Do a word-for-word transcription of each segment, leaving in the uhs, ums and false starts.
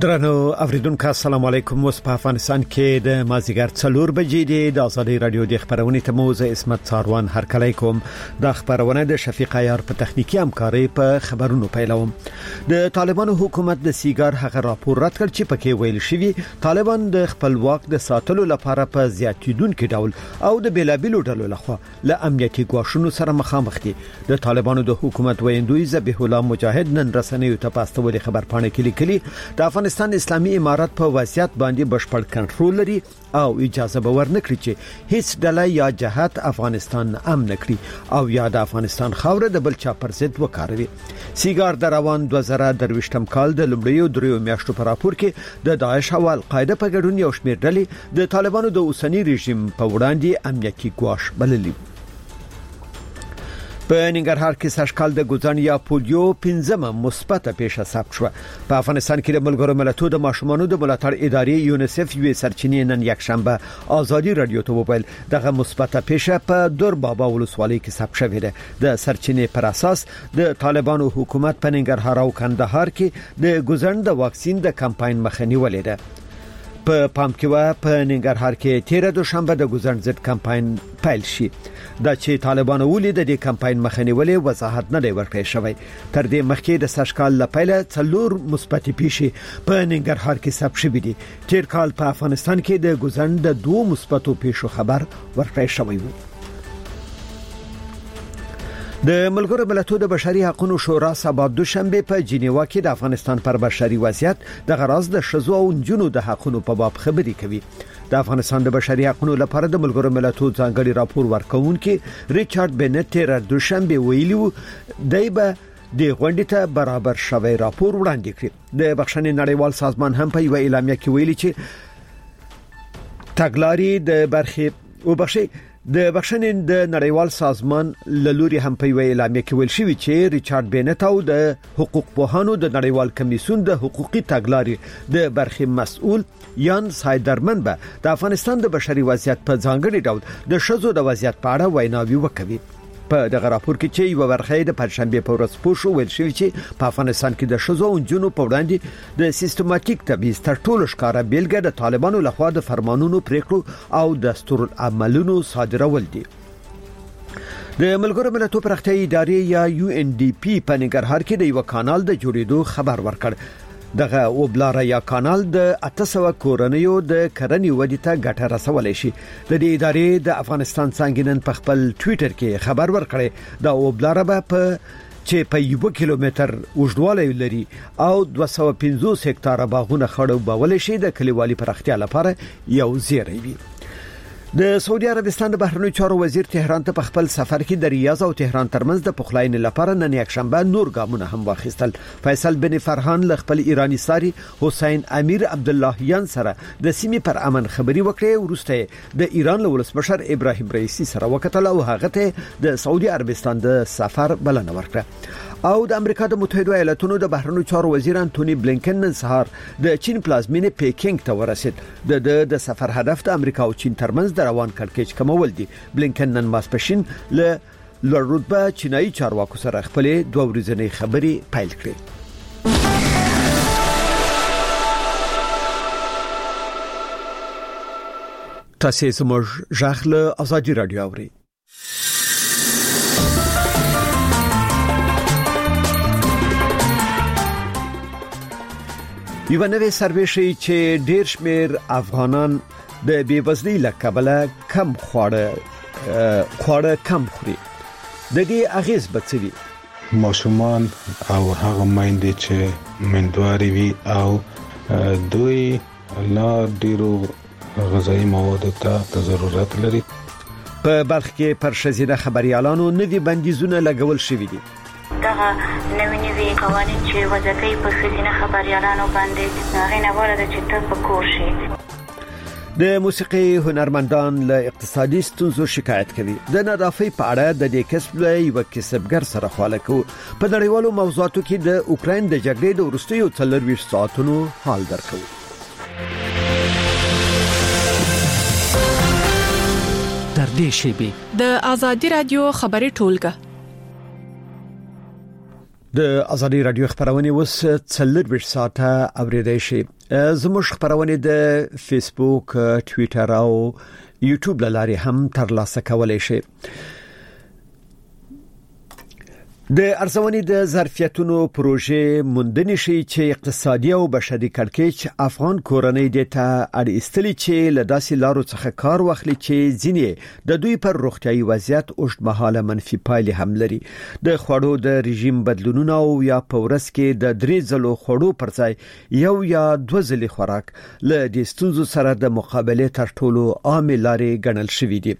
درنو اوریدونکو السلام علیکم. اوس په افغانستان کې د مازیګر څلور بجې دی. د آزادي رادیو د خبرونې ته موزه اسمت څاروان هر کله کوم. د خبرونه د شفیق عیار په تخنیکی همکاري په خبرونو پیلوم. د طالبانو حکومت د سیګار هغه راپور رد کړ چې پکې ویل شوی طالبان د خپلواک د ساتلو لپاره په زیاتیدونکو ډول او د بیلابیلو ډلو لخوا له امنیتي ګواښونو سره مخامخ دي. د طالبانو د حکومت ویندوی ذبیح الله مجاهد نن رسنیو ته پاستولې خبر پاڼه کې لیکلي د افغانستان اسلامي امارات په وضعیت باندې بشپړ کنټرول لري او اجازه به ورنکړي چې هیڅ ډله یا جهات افغانستان امن کړي او یا د افغانستان خاوره د بل چا پر ضد وکاروي. سیګار د روان دوه زره درويشتم کال د لومړیو دریو میاشتو په راپور کې د داعش او القاعده په ګډون یو شمېر ډلې د طالبانو د اوسنی رژیم په وړاندې امنیتي ګواښ بللي. په ننګرهار کې سږکال د ګوزن یا پولیو پنځمه مثبته پیښه ثبت شوه. په افغانستان کې د ملګرو ملتونو د ماشومانو د ملاتړ ادارې یونیسف یو سرچینې نن یک شنبه آزادي رادیو ته وویل دغه مثبته پیښه په دور بابا ولسوالۍ کې ثبت شوې ده. د سرچینې پر اساس د طالبانو حکومت په ننګرهار او کندهار کې د ګوزن د واکسین د کمپاین مخه نیولې ده. په پام کې و په ننګرهار کې تیره دوشنبه د ګوزن ضد کمپاین پیل شي. دا چې طالبانو ولې د دې کمپاین مخنیولې وضاحت نه دی ورکړی شوی. تر دې مخکې د سږکال لپاره څلور مثبت پیښې په ننګرهار کې ثبت شوې دي. تیر کال په افغانستان کې د ګوزن د دوه مثبتو پیښو خبر ورکړی شوی و. د ملګرو ملتونو د بشري حقوقو شورا سبا دوشنبه په جنیوا کې د افغانستان پر بشري وضعیت د غراض د شذو او جنونو د حقوقو په باب خبري کوي. د افغانستان د بشري حقوقو لپاره د ملګرو ملتونو ځانګړي راپور ورکونکي ریچارډ بنت تیر دوشنبه ویلو دایبه د غونډې ته برابر شوی راپور وړاندې کړ. د بخښنې نړیوال سازمان هم په یو اعلامیه کې ویلي چې تګلاري د برخې او بخښي د بخښنې د نړیوال سازمان لوري هم په ویل اعلامیه کې ویل شوی چې ریچارډ بنت او د حقوق پوهانو د نړیوال کمیسیون د حقوقي تګلاري د برخې مسؤل یان سایدرمن به د افغانستان د بشري وضعیت په ځانګړي ډول د شذو د وضعیت په اړه ویناوي وکوي. په دغه راپور کې چې یو ورخه د پنځشنبه په ورځ پوښو ویل شوی چې په افغانستان کې د شذو او جنونو په وړاندې د سیستماتیک تبعیض تر ټولو ښکارا بیلګه د طالبانو لخوا د فرمانونو پریکړو او دستور عملونو صادرول دي. د ملګرو ملتونو پرختیايي ادارې یا یو ان ډي پی په ننګرهار کې د یو کانال د جوړېدو خبر ورکړ. دغه وبلاره یا کانال د اته سوه کورنیو د کرنې ودی ته ګټه رسولای شي. د دې ادارې د افغانستان څنګه نن په خپل ټوئیټر کې خبر ورکړی دا وبلاره به په چې په یو کیلومتر اوږدوالی لري او دوه سوه پنځوس هکتاره باغونه خړوب بول شي د کلیوالي پرختیا لپاره یو زیری وي. د سعودي عربستان د بهرنیو چارو وزیر تهران ته په خپل سفر کې د ریاض او تهران ترمنځ د پخلاینې لپاره نن یک شنبه نور ګامونه هم واخیستل. فیصل بن فرحان له خپل ایرانی ساري حسین امیر عبد اللهیان سره د سیمې پر امن خبري وکړه. ورسته د ایران له ولسمشر ابراهیم رئیسی سره وکتل او هغه ته د سعودي عربستان د سفر بلنه ورکړه. او د امریکا د متحده ایالاتونو د بهرنیو چارو وزیر انټونی بلینکن نن سهار د چین پلازمینه پیکینګ ته ورسید. د د سفر هدف د امریکا او چین ترمنځ د روان کړکېچ کمول دي. بلینکن نن ماسپښین له لوړ رتبه چینایي چارواکو سره خپل دوه ورځنۍ خبري پیل کړې. تاسو زموږ ژغله آزادي رادیو اورئ. یو نوې سروې شي چې ډېر شمېر افغانان د بېوزلۍ له کبله کم خواړه خواړه کم خوري. د دې اغیز به څه وي؟ ماشومان او هغه میندې چې مندواري وي او دوی لا ډیرو غذایی موادو ته ضرورت لري. په بلخ کې پر ښځینه خبريالانو نوي بندیزونه لګول شوي دي. دغه نوې نوې قوانین چې وضع کوي په ښځینه خبريالانو باندې هغه نه وړاندې چې ته په کور شي. د موسیقي هنرمندان له اقتصادي ستونزو شکایت کوي. د نادافي په اړه د دې کسب له یو کسبګر سره خواله کو. په نړیوالو موضوعاتو کې د اوکرين د جګړې د وروستیو څلورویشت ساعتونو حال درکو. در دې شی به د آزادي رادیو خبري ټولګه د ازادي رادیو خبرونه وس څلور ساعته اوریدای شي. زموږ خبرونه د فیسبوک، ټوئیټر او یوټیوب لاري هم ترلاسه کولای شي. د ارزونې د ظرفیتونو پروژې موندنې شي چې اقتصادي او بشري کړکېچ افغان کورنۍ د ته اړ استلی چې لداسي لارو څخه کار واخلي چې ځینې د دوی پر روغتيایي وضعیت اوږدمهاله منفي پایلې هم لري. د خوړو د رژیم بدلونونه او یا پورس کې د درې ځلو خوړو پر ځای یو یا دوه ځلې خوراک له د ستونزو سره د مقابله تر ټولو عام لارې ګڼل شوې دي.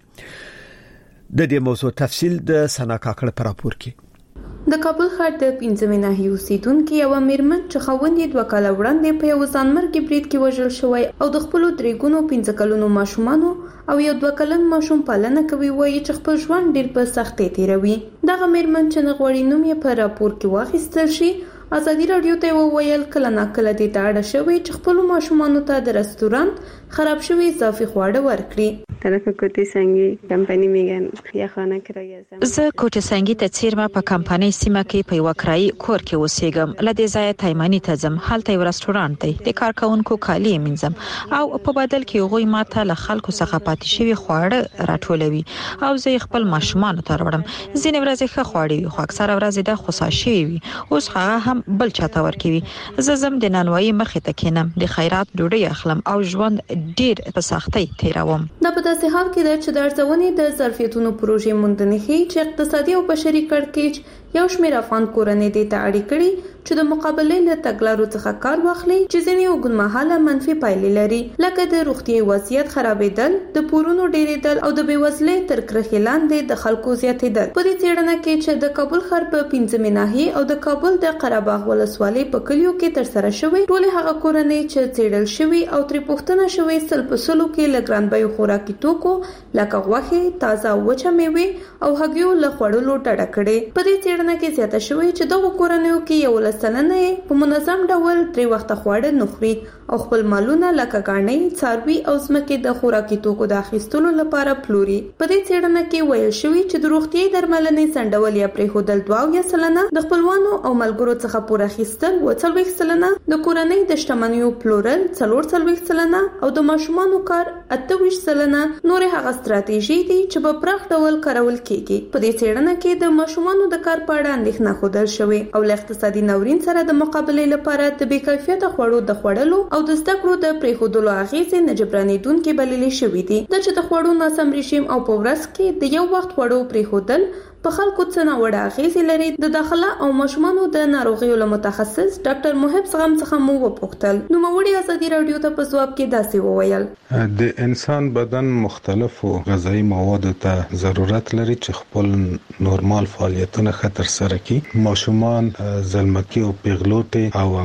د دې موضوع تفصیل د سنا کاکړ پر راپور کې. د کابل ښار د پنځمې ناحیې اوسیدونکو یو میرمن چې خاوند یې دوه کاله وړاندې په یو ځانمرګي برید کې وژل شوی او د خپل درې ګونو پنځه کلونو ماشومانو او یو دوه کلن ماشوم پالنه کوي وایي چې خپل ژوند ډیر په سختۍ تیروي. دغه میرمن چې نغوړی نوم یې په راپور کې واخیستل شي ازادي رادیو ته وویل کله ناکله د تاړه شوی چې خپل ماشومانو ته د رستورانت خراب شوی اضافي خواړه ورکړي. طرف کوټي سنگي کمپنی میگن یا خانه کرایه زم زه کوټي سنگي ته چیرمه په کمپنی سیمه کې په یو کرایي کور کې اوسېږم. لدې ځای تایمانی ته ځم، هلته یو رستورانت دی، د کارکونکو کالي منځم او په بدل کې غوي ماته له خلکو څخه پاتې شوی خواړه راټولوي او زه خپل ماشومان ته وروړم. ځینې ورځې ښه خواړه وي خو اکثره ورځې د خوشاشي وي. اوس هغه هم بل چاته ورکوي. زه زم د نانوایي مخې ته کېنم، د خیرات ډوډۍ اخلم او ژوند ډیر په سختۍ تیروم. دا په داسې حال کې ده چې د ارزونې د ظرفیتونو پروژې موندنې ښيي چې اقتصادي او بشري کړکېچ یو شمېر افغان کورنۍ د ته اړ کړي چې د مقابله له تګلارو څخه کار واخلي چې ځینې اوږدمهاله منفي پایلې لري، لکه د روغتيایي وضعیت خرابېدل، د پورونو ډېرېدل او د بېوزلۍ تر کرښې لاندې د خلکو زیاتېدل. په دې څېړنه کې چې د کابل ښار په پنځمې ناحیې او د کابل د قرهباغ ولسوالۍ په کلیو کې ترسره شوې ټولې هغه کورنۍ چې څېړل شوي او ترې پوښتنه شوې سل په سلو کې له ګران بیو خوراکي توکو لکه غوښې، تازه او وچه میوې او هګیو له خوړلو ډډه کړې. په دې څېړنه کې زیاته شوې چې دغه کورنیو کې یو لسلنه په منظم ډول درې وخته خواړه نه خوري او خپل مالونه لکه ګاڼې، څاروي او ځمکې د خوراکي توکو د اخیستلو لپاره پلوري. په دې څېړنه کې ویل شوی چې د روغتيایي درملنې سندول یا پرېښودل دوه اویا سلنه، د خپلوانو او ملګرو څخه پور اخیستل اووه څلوېښت سلنه، د کورنۍ د شتمنیو پلورل څلور څلوېښت سلنه او د ماشومانو کار اته ویشت سلنه نورې هغه ستراتیژي دي چې په پراخ ډول کارول کیږي. په دې څېړنه کې د ماشومانو د کار په اړه اندېښنه ښودل شوې او له اقتصادي ناورین سره د مقابله لپاره د بې کیفیته خوړو د خوړلو او د زده کړو د پرېښودلو اغېزې نه جبرانېدونکې بللې شوې دي. د چې د خوړو ناسم رژیم او په ورځ کې د یو وخت خوړو پرېښودل په خلکو څه ناوړه اغېزې لري. د داخله او ماشومانو د ناروغیو له متخصص ډاکټر محب زغم څخه مو وپوښتل. نوموړي ازادي رادیو ته په ځواب کې داسې وویل: د انسان بدن مختلفو غذایی موادو ته ضرورت لري چې خپل نورمال فعالیتونه ښه ترسره کړي. ماشومان، زلمکي او پیغلوټي او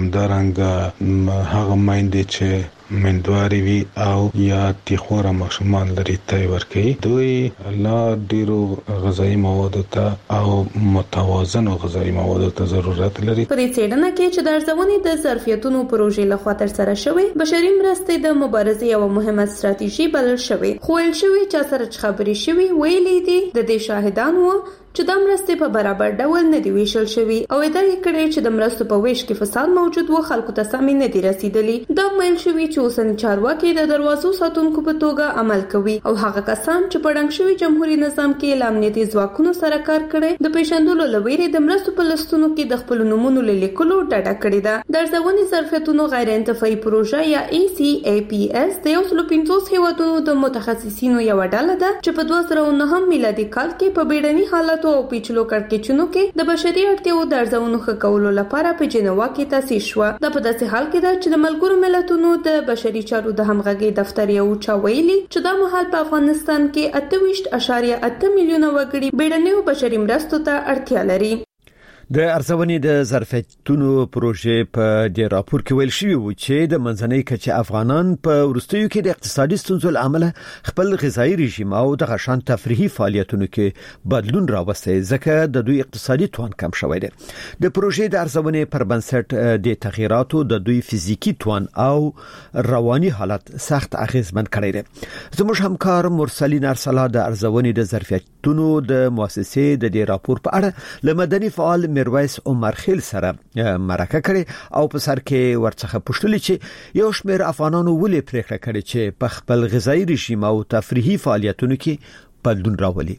همدارنګه هغه میندې چې مندواري وي او یا تیخوره ماشومان لري ته ورکي، دوی لا ډیرو غذایی موادو ته او متوازن غذایی موادو ته ضرورت لري. په دې څېړنه کې چې د ارزونې د ظرفیتونو پروژې لخوا ترسره شوې بشري مرستې د مبارزې یوه مهمه ستراتیژي بلل شوې، خو ویل شوي چې سره چې خبرې شوي ویلي دي د دې شاهدان وو چې د مرستې په برابر ډول نه دی ویشل شوی او ادعا کړې چې د مرستو په ویش کې فساد موجود و، خلکو ته سمې نه دی رسیدلی. دا ویل شوی چې اوسنی چارواکي د دروازو ساتونکو په توګه عمل کوي او هغه کسان چې په ډنګ شوی جمهوریت نظام کې له امنیتي ځواکونو سره کار کړي د پیژندلو لویرې د مرستو په لستونو کې د خپل نومونو لیکلو ډډه کړې ده. د ارزونې ظرفیتونو غیر انتفاعي پروژه یا ای سی ای پی اس د یو سل پنځوس هیوادونو د متخصصینو یو ډله ده چې په دوه زره نهم میلادي کال کې په بیړني حالت او پیچلو کړکېچونو کې د بشري اړتیاو د ارزونو ښه کولو لپاره په جنیوا کې تاسیس شو. دا په داسې حال کې ده چې د ملګرو ملتونو د بشري چارو د همغږي دفتر یو چا ویلي چې دا مهال په افغانستان کې اته ویشت اعشاریه اته میلیونه وګړي بیړنیو بشري مرستو ته اړتیا لري. د ارزونې د ظرفیتونو پروژې په دې راپور کې ویل شوی و چې د منځنۍ کچې افغانان په وروستیو کې د اقتصادي ستونزو له امله خپل غذایی رژیم او د غشان تفریحي فعالیتونو کې بدلون راوستی ځکه د دوی اقتصادي توان کم شوی دی. د پروژې د ارزونې پر بنسټ د تغیراتو د دوی فزیکی توان او رواني حالت سخت اغیزمن کړی دی. زموږ همکار مرسلین ارسلا د ارزونې د ظرفیتونو د مؤسسې د دې راپور په اړه له مدني فعال میرویس عمر خیل سره مرکه کړي او په سر کې ورڅخه پوښتنه چې یو شمېر افغانانو ولې پریکړه کړې چې په خپل غذایی رژیم او تفریحي فعالیتونو کې بدلون راولي.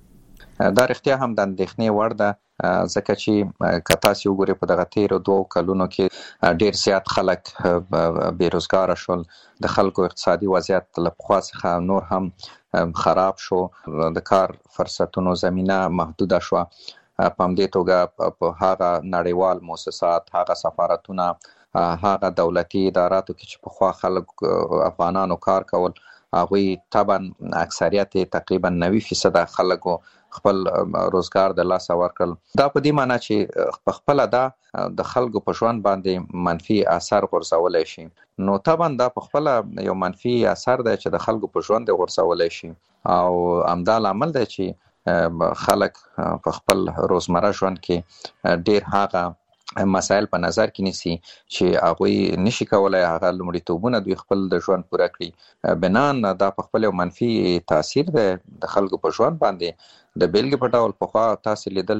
دا رښتیا هم د اندېښنې وړ ده، ځکه چې که تاسو وګورئ په دغه تیرو دوو کلونو کې ډېر زیات خلک بېروزګاره شول، د خلکو اقتصادي وضعیت له پخوا څخه نور هم خراب شو، د کار فرصتونو زمینه محدوده شوه. په همدې توګه په هغه نړیوال مؤسسات، هغه سفارتونه، هغه دولتي اداراتو کې چې پخوا خلک افغانانو کار کول، هغوی طبعا اکثریت تقریبا نوي فیصد خلکو خپل روزګار د لاسه ورکړل. دا په دې معنی چې په خپل دا د خلکو په ژوند باندې منفي اثر غورځولی شي. نو طبعا دا په خپل یو منفي اثر دی چې د خلکو په ژوند غورځولی شي، او همدا لامل دی چې خلک په خپل روزمره ژوند کې ډېر هغه مسائل په نظر کې نیسي چې هغوی نشي کولای هغه لومړیتوبونه دوی خپل د ژوند پوره کړي. بنان دا په خپل یو منفي تاثیر دی د خلکو په ژوند باندې. د بیلګې په ډول پخوا تاسو لیدل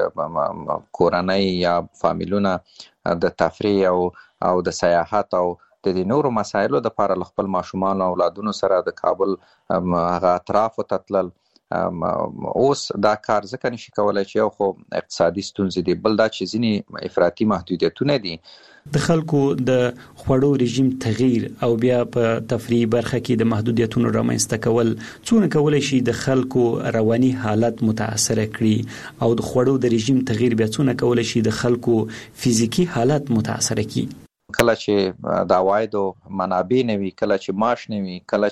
چې کورنۍ یا فامیلونه د تفریح او او د سیاحت او د دې نورو مسایلو دپاره له خپل ماشومان او اولادونو سره د کابل هغه اطرافو ته تلل. اوس دا کار ځکه نشي کولای چې یو خو اقتصادي ستونزې دي، بل دا چې ځینې افراطي محدودیتونه دي. د خلکو د خوړو رژیم تغییر او بیا په تفریح برخه کې د محدودیتونو رامنځته کول څونه کولای شي د خلکو رواني حالت متاثر کړي، او د خوړو د رژیم تغییر بیا څونه کولای شي د خلکو فزیکی حالت متاثر کړي. کله چې د عوایدو منابع نه وي، کله چې معاش نه وي، کله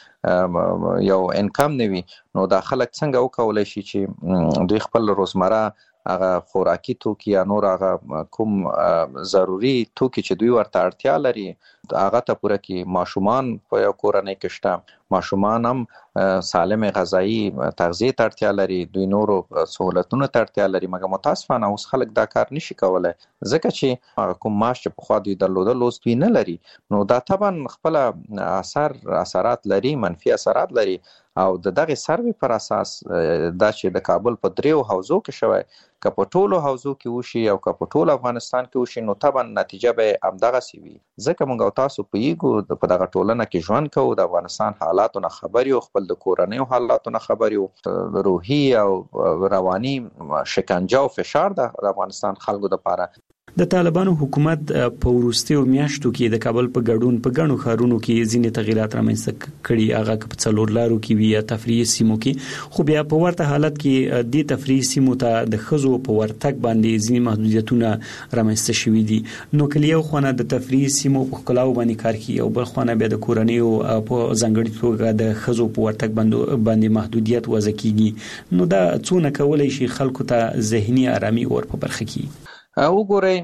چې یو انکم نه وي، نو دا خلک څنګه وکولای شي چې دوی خپل روزمره هغه خوراکي توکي یا نور هغه کوم ضروري توکي چې دوی ورته اړتیا لري هغه ته پوره کړي. ماشومان په یو کورنۍ کې شته، ماشومان هم سالم غذایی تغذیه ته اړتیا لري، دوی نورو سہولتونو ته اړتیا لري، مګر متاسفانه اوس خلک دا کار نشي کولای ځکه چې هغه کوم معاش چې پخوا دوی درلودل اوس دوی نه لري. نو دا طبعا خپل اثر اثرات لري، منفي اثرات لري. او د دغه سروې پر اساس دا چې د کابل په دریو حوزو کې شوی، که په ټولو حوزو کې وشي او که په ټول افغانستان کې وشي، نو طبعا نتیجه به همدغسې وي. ځکه موږ او تاسو پوهیږو په دغه ټولنه کې ژوند کوو، د افغانستان حالاتو نه خبر یو، خپل د کورنیو حالاتو نه خبر یو. روحي او رواني شکنجه او فشار د افغانستان خلکو دپاره. د طالبانو حکومت په وروستیو میاشتو کې د کابل په ګډون په ګڼو ښارونو کې ځینې تغیرات رامنځته کړي، هغه که په څلور لارو کې وي یا تفریحي سیمو کې. خو بیا په ورته حالت کې د تفریحي سیمو ته د ښځو په ورتګ باندې ځینې محدودیتونه رامنځته شوي دي. نو که له یو خوا د تفریحي سیمو په ښکلاو باندې کار کوي او بل خوا بیا د کورنیو په ځانګړي توګه د ښځو په ورتګ باندې محدودیت وضع کیږي، نو دا څونه کولی شي خلکو ته ذهني آرامي ور په برخه کړي؟ وګورئ،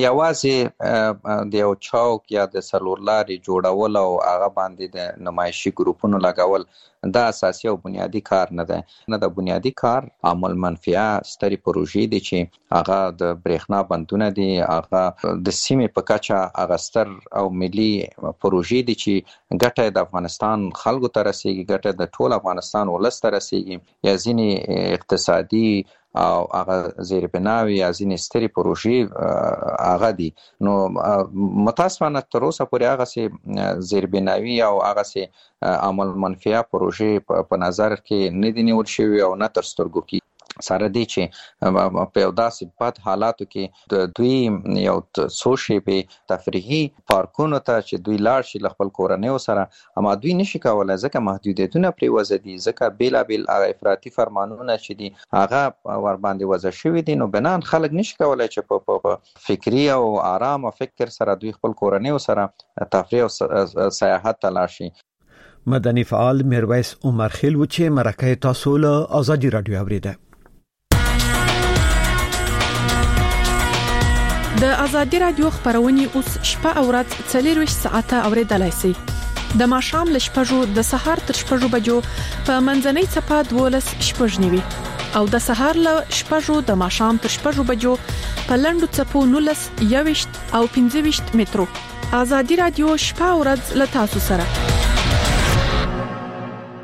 یوازې د یو چوک یا د څلور لارې جوړول او هغه باندې د نمایشي ګروپونو لګول دا اساسي او بنیادی کار نه ده. نه د بنیادی کار عمل منفعه ستري پروژې دي چې هغه د برېښنا بندونه دي، هغه د سیمې په کچه هغه ستر او ملي پروژې دي چې ګټه د افغانستان خلکو ته رسیږي، ګټه د ټول افغانستان ولس ته رسیږي. یا ځینې اقتصادي او هغه زیربناوي یا ځینې ستري پروژې هغه دي. نو متاسفانه تر اوسه پورې هغسې زیربناوي او هغسې عمل منفعه پروژې په نظر کې نه دي نیول شوي او نه تر سترګو کې. سره دی چې په یو داسې بد حالاتو کې د دوی یو څو شیبې تفریحي پارکونو ته چې دوی لاړ شي له خپل کورنیو سره، اما دوی نشي کولی ځکه محدودیتونه پرې وضع دي، ځکه بېلابېل هغه افراطي فرمانونه چې دي هغه ور باندې وضع شوي دي. نو بنان خلک نشي کولی چې په فکري او آرام فکر سره دوی خپل کورنیو سره تفریح او سیاحت ته لاړ شي. مدني فعال میرویس عمر خیل و چې مرکه تاسو له آزادي رادیو اوریده. د آزادي رادیو خبرونه اوس شپه او ورځ څلور ساعته اوریدلای شئ. د ماښام ل شپږو د سهار تر شپږو بجو په منځنۍ چپه دولس شپږ نیوي او د سهار ل شپږو د ماښام تر شپږو بجو په لندو چپو نولس یويشت او پنځه ویشت مترو. آزادي رادیو شپه او ورځ ل تاسو سره.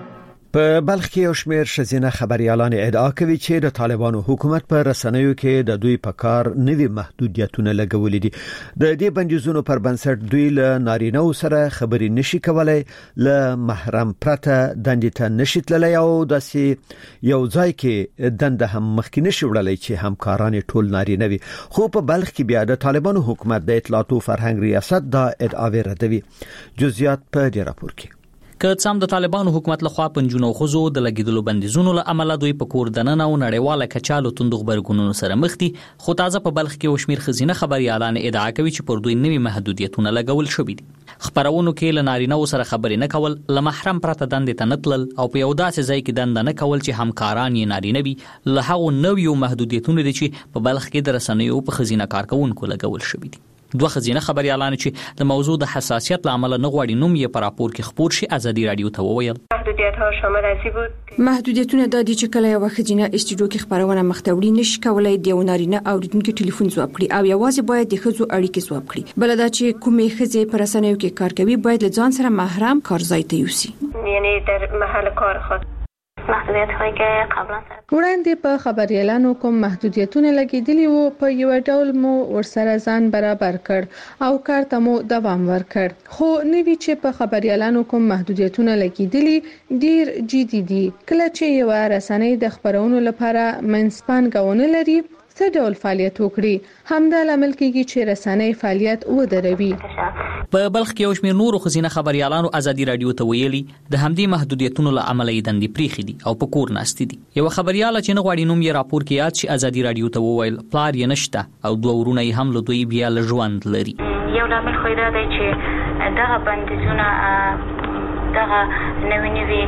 په بلخ کې یو شمېر ښځینه خبريالان ادعا کوي چې د طالبانو حکومت په رسنیو کې د دوی په کار نوي محدودیتونه لګولې دي. د دې بندیزونو پر بنسټ دوی له نارینه سره خبري نشي کولای، له محرم پرته دندې ته نشي تللی او داسې یو ځای کې دنده هم مخکې نشي وړلای چې همکاران ټول نارینه وي. خو په بلخ کې بیا د طالبانو حکومت د اطلاعات او فرهنګ ریاست دا ادعاوې ردوي. جزئیات په دې راپور کې. که څم د طالبانو حکومت لخوا پنځونو خزو د لګیدلو بندیزونو له عمله دوی په کور دننه او نړیواله کچالو توندغ برګونونو سره مخ دي، خو تازه په بلخ کې وشمیر خزینه خبريالان ادعا کوي چې پر دوی نوي محدودیتونه لګول شوي دي. خبرونو کې له نارینه سره خبرې نه کول، له محرم پرته دندې ته نه تلل او په یو داسې ځای کې دنده نه کول چې همکاران یې نارینه وي، له هغو نویو محدودیتونو دي چې په بلخ کې د رسنیو په خزینه کارکونکو لګول شوي دي. دوه خزینه خبريالان چې د موضوع د حساسیت لامل نه غواړي نوم یې پر راپور کې خبر شي ازادي رادیو ته وویل. محدودیت‌ها شامل اسی بود. محدودیتونه د دې چې کله یو خزینه استودیو کې خبرونه مختوړي نشي کولای د نارینه اوریدونکو ټلیفون ځواب کړي او یوازې باید د خزو اړیکې ځواب کړي. بل دا چې کومې خزې پر رسنیو کې کار کوي باید له ځان سره محرم کارځای ته یوسي، یعنی در محل کار خود. محدودیت هایی که قبلا وړاندې په خبريالانو کوم محدودیتونه لګیدلي وو په یو ډول مو ورسره ځان برابر کړ او کار ته مو دوام ورکړ. خو نوی چې په خبريالانو کوم محدودیتونه لګیدلي ډیر جدي دي. کله چې یو رسنۍ د خبرونو لپاره منځپانګونه لري څه ډول فعالیت وکړي، همدا لامل کېږي چې رسنۍ فعالیت ودروي. په بلخ کې یو شمېر نورو خزینه خبريالانو ازادي رادیو ته ویلي د همدې محدودیتونو له امله یې دندې پریخي دي او په کور ناست دي. یو خبرياله چې نه غواړي نوم یې راپور کې یاد شي ازادي رادیو ته وویل پلار یې نشته او دوه ورونه یې هم له دوی بیا له ژوند لري. یو لامل خو دا دی چې دغه بندیزونه دغه نوې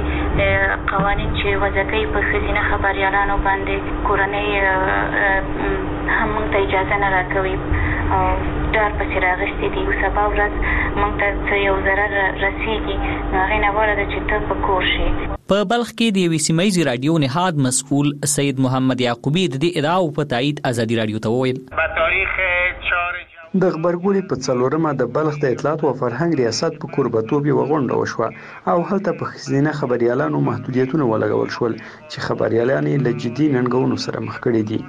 نوې قوانین چې وضع کوي په خزینه خبريالانو باندې کورنۍ هم موږ ته اجازه نه راکوي او ډار پسې راغستې دي او سبا ورځ موږ ته یو ضرر رسیږي، نو هغې نه غواړه ده چې ته په کور شي. په بلخ کې د یوې سیمه ییزې راډیو نهاد مسؤل سید محمد یعقوبی د دې ادعاو په تایید ازادي رادیو ته وویل. په تاریخ چهار د خبرګونې په څلورمه د بلخ د اطلاعات او فرهنګ ریاست په کوربتوب یو غونډه وشوه او هلته په خزینه خبريالانو محدودیتونه ولګول شول چې خبريالان له جدي ننګونو سره مخ کړي دي.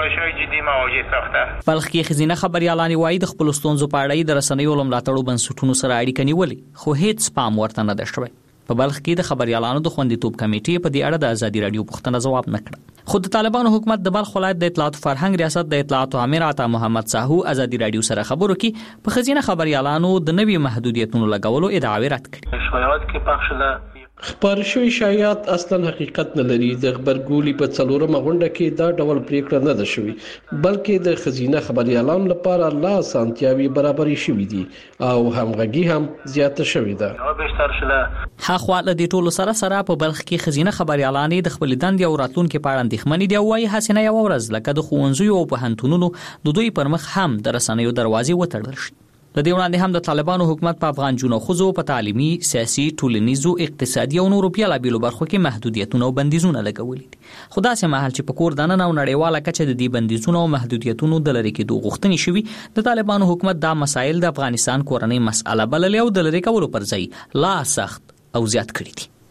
بلخ کې خزینه خبريالان وايي د خپل ستونزو په اړه د رسنیو لملاتړو بنسټونو سره اړیکه نیولې، خو هیڅ پام ورته نه ده شوی. په بلخ کې د خبريالانو د خوندیتوب کمیټې په دې اړه د ازادي رادیو پوښتنه ځواب نه کړ. خود طالبانو حکومت د بلخ ولایت د اطلاعات فرهنګ ریاست د اطلاعات امیر عطا محمد ساهو ازادي رادیو سره خبرو کې په خزینه خبريالانو د نوي محدودیتونو لګولو ادعاوې رد کړې. شایعات کې پخ شله خبر شوی شایعات اصلا حقیقت نه لري. د خبرګولي په څلورمه غونډه کې دا ډول پریکړه نه ده شوی، بلکې د خزینه خبريالانو لپاره لا سانتیاوي برابرۍ شوې دي او همغږي هم زیاته شوې ده. هاخوا له دې ټولو سره سره په بلخ کې خزینه خبريالان د خپل دند او راتلونکو په اړه اندېښمنې دي او وايي حسینه یو ورځ لکه د خوونځو او په هنتونونو د دوی پر مخ هم د رسنیو دروازې وتړل شي. د دې وړاندې هم د طالبانو حکومت په افغان جنو خزو په تعلیمي، سیاسي، ټولنیزو، اقتصادي او نورو بیلابیلو برخو کې محدودیتونه او بندیزونه لګولي دي. خو داسې مهال چې په کور دننه او نړیواله کچه د دې بندیزونو او محدودیتونو د لری کېدو غوښتنې شوي، د طالبانو حکومت دا مسایل د افغانستان کورنۍ مسأله بللې او د لری کولو پر ځای لا سخت او زیات کړي دي.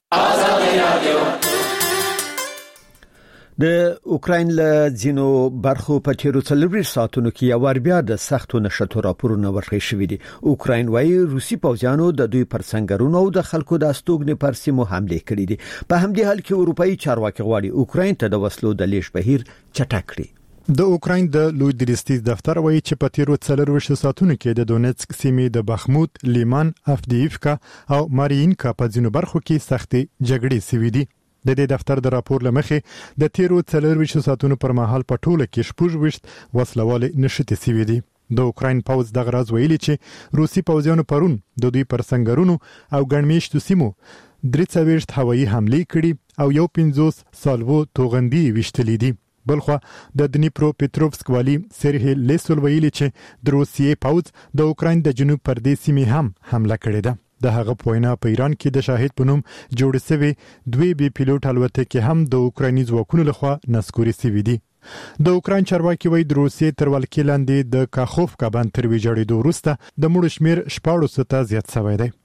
د اوکراین له ځینو برخو په تیرو څلور ساعتونو کې یو ور بیا د سختو نشټو راپورونه ورکړل شوي دي. اوکراین وايي روسي پوځیانو د دوی پر سنگرونو او د خلکو د استوګنې پر سیمو حمله کړې دي. په همدې حال کې اروپאי چارواکي غواړي اوکراین ته د وسلو د لیږد بهیر چټک کړي. د اوکراین د لوی درستیز دفتر وايي چې په تیرو څلور ساعتونو کې د دونیتسک سیمې د بخموت، لیمان، افدیفکا او مارینکا په ځینو برخو کې سختي جګړې سوي دي. د دې دفتر د راپور لمخې د تیرو څلور ساعتونو پر مهال په ټوله کې شپږ وشت وسلواله نشټې سوي دي. د اوکراین پوځ د غراز ویلي چې روسي پوځیانو پرون د دوی پر سنگرونو او ګڼمیشتو سیمو درې څلوېښت هوایي حملې کړي او یو پنځوس سالوو توغندي وشتلې دي. بلخو د دنیپرو پټروفسک والی سرهی لیسول ویلي چې د روسیې پوځ د اوکراین د جنوب پر دې سیمې هم حمله کړې ده. د هغه پوینا په ایران کې د شاهد په نوم جوړ شوی دوی بي پیلوټ الوتکې هم د اوکرایني ځواکونو لخوا نسکوري شوې دي. د اوکراین چارواکي وایي د روسیې تر ولکې لاندې د کاخوف کابان تر ویجاړېدو وروسته د مړو شمیر شپاړس ته زیات شوی دی.